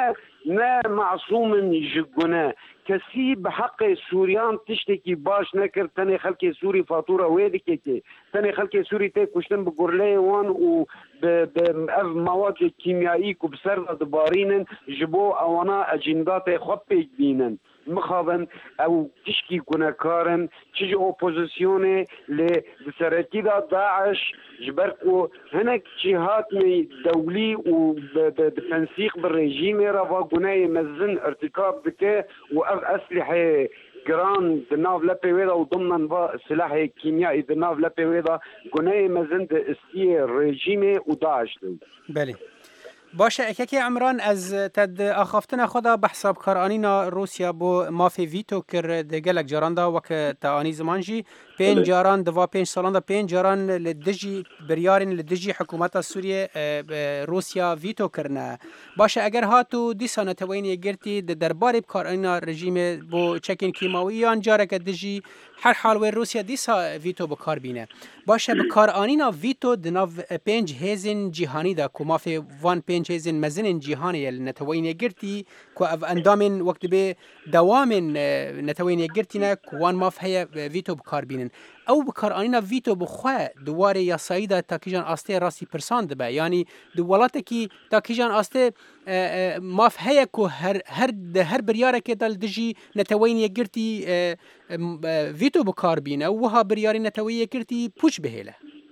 نا معصوم جگونه کسی بحق سوریان تشتکی باش نکرد تنه خلک سوری فاتوره ویدی که تنه خلک سوری ته کشتن به گرله وان و به مواد کیمیایی کو بسر دبارینن جبو اوانا اجندات خوب پیج بینن مخابن او تشکی کنه کارن چیز اپوزیسیون لسرکی داعش جبرت و هناك جهات دولي وبتنسيق بالرجيم رفا قناي مزن ارتكاب بك وأف أسلحة جران دناف لبيويدا وضمن سلاح كيميائي دناف لبيويدا قناي مزن استيه الرجيم وداعش دو. بله. باشه اکه عمران از تد آخافتن خدا به حساب کارانینا روسیا بو مافی ویتو کرد گلک جاران دا وک تاانی زمانجی 5 جاران دوا 5 سالان دا 5 جاران لدجی بریارین لدجی حکومت سوریه روسیا ویتو کرنه باشه اگر هاتو دیسانه توینی گرتی درباره کارانینا رژیم بو چکین کیماویان جارک دجی هر حال و روسیا دیسا ویتو بکار بینه باشه بکارانینا ویتو دناو 5 هزین جهانی دا کو مافی وان 5 هزین مزن جهانی نتوینی گرتی کو اف اندامن وقت به دوام نتوینی گرتینا کوان ماف هي ویتو بکار بینن او بکارانینا ویتو بخوا دواره یا سایدا تاکیجان آسته راستی پرسان دبه یعنی دولت کی تاکیجان آسته ماف هي کو هر بریاره که دل دجی نتوینی گرتی ویتو بکار بینه و ها بریاری نتوینی گرتی پوچ بهله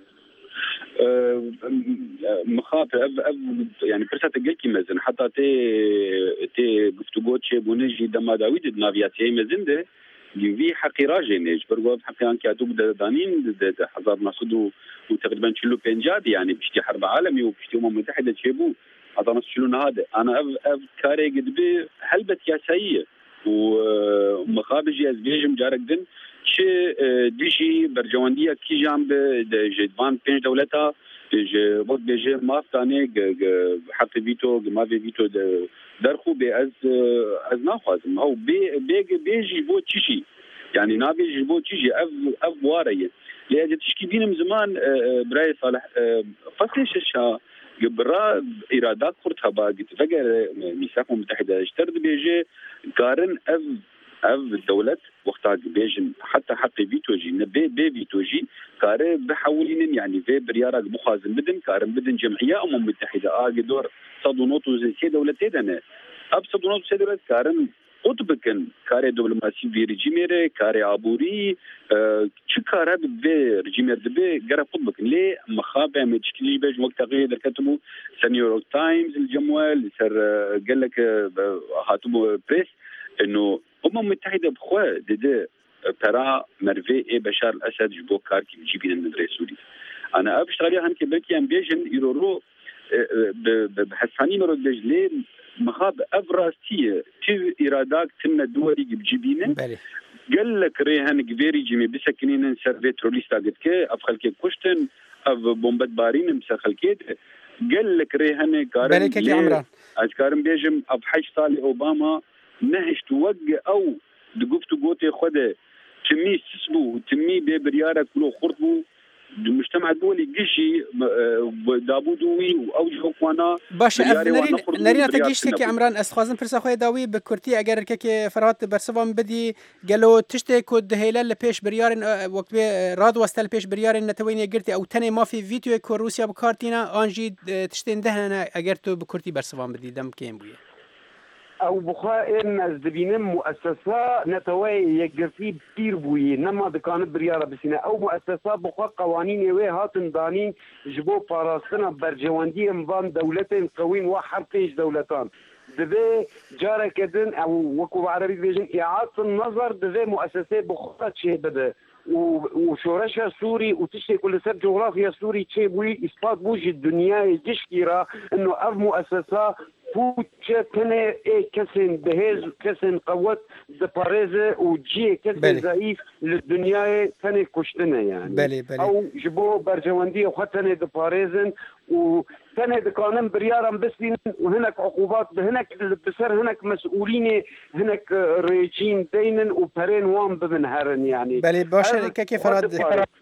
مخاطر يعني برسات جيكي مزن حتى تي گفتگو چه بونجي دما داوود نافياتي مزن ده في حقيره جينيج برغو حقيقه كادوك دانين ده حزب مسعود وتقريبا شلو بنجاد يعني بشتي حرب عالمي وبشتي متحده تشيبو هذا مسؤولون هذا انا اف كاري قد به هلبت ياسيه ومخابج ازبيجم جارك دن چه دیشی برجواندی کی جنب جدوان 5 دولتا ج بود بجه مافتانه حق ویتو ماوی ویتو در خوب از نخوازم او بیجی بود چیشی يعني نابي جبو تيجي اف واريه لأجل تشكي بينهم زمان براي صالح فصل الشا قبرا إرادات خرطها باقي تفقر ميثاق متحدة اشترد بيجي قارن اف الدولة وقتها بيجن حتى حق فيتوجي بي فيتوجي كاره بحولين يعني في بريارك بخازن بدن كارن بدن جمعية متحدة دور صدونوتو زي سي دولتين انا صدونوتو سي دولت كارن قطبكن كاري دبلوماسي في رجيميري كاري عبوري شو كاره في رجيمير دبي قرا قطبكن ليه مخابه متشكلي بيج وقت غير كتبوا سنيورك تايمز الجموال سر قال لك هاتبو بريس انه متحده بخوا دي برا مرفي بشار الاسد جبو كاركي بيجيبين المدرسه سوري انا ابشتغل هم كبكي ام بيجن يرورو بحساني مرود بجلي مخاب افراستيه تي ارادات تم دوري بجيبين قال لك ريهن كبيري جيمي بسكنين سيرفي تروليستا قد كي افخلكي كشتن اف بومبات بارين مسخلكي قال لك ريهن كارن اشكارم بيجم اف حج صالح اوباما نهش توقع او دقفتو قوتي خده تمي سسبو تمي ببريارة كلو خرطبو المجتمع الدولي قشي دابودوي او جوكوانا باش نرينا تقيشتك عمران استخوازن فرسا خويا داوي بكورتي اگر كي فرات برسوام بدي قالو تشتكو دهيلال لبيش بريارن وقت راد وستل بيش بريارن نتويني قرتي او تاني ما في فيديو كو روسيا بكارتينا انجي تشتين دهنا اگر تو بكورتي برسوام بدي دم كيم بويا او بخوا الناس دبينم مؤسسه نتوي يقفي كثير بوي نما دكان برياره بسنا او مؤسسه بخوا قوانين وي هاتن دانين جبو باراستنا برجواندي امبان دولتين قوين وحرقيش دولتان دبي جاره كدن او وكو عربي بيجن اعاده النظر دبي مؤسسه بخوا شيء بده وشورشها سوري وتشتي كل سر جغرافيا سوري تشي بوي اثبات بوجي الدنيا تشكيرا انه اف مؤسسه فوتشا كان كسن بهز كسن قوت دباريزه وجي كسن ضعيف للدنيا كان كشتنا يعني بلي. او جبو برجوانديه وختنه دباريزن وكان دكانن بريارم بسين وهناك عقوبات هناك بصير هناك مسؤولين هناك ريجيم دينن وبرين وان بمنهرن يعني بلي باشا كيف فراد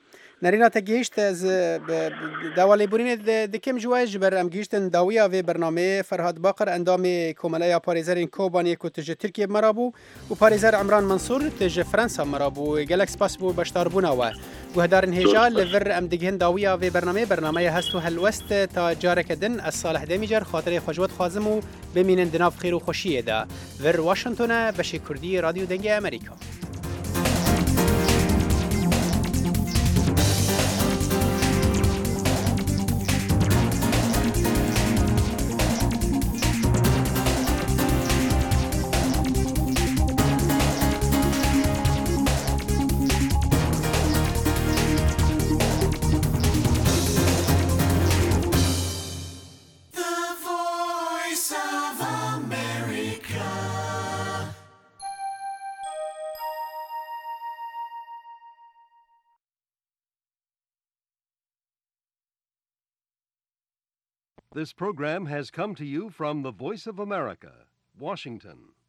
نرینا تگیشت از دوالی بورین دکم جواج بر ام گیشتن داویا و برنامه فرهاد باقر اندام کوملای پاریزرین کوبانی کو تج ترکیه مرابو و پاریزر عمران منصور تج فرانسا مرابو گلکس پاس بو بشتار بوناوا و هدارن هجا لور ام دگهن داویا و برنامه هستو هلوست تا جارکدن از صالح دمیجر خاطر خوشوت خازمو بمینن دناف خیر و خوشیه دا ور واشنطن بشی کردی رادیو دنگ امریکا. This program has come to you from the Voice of America, Washington.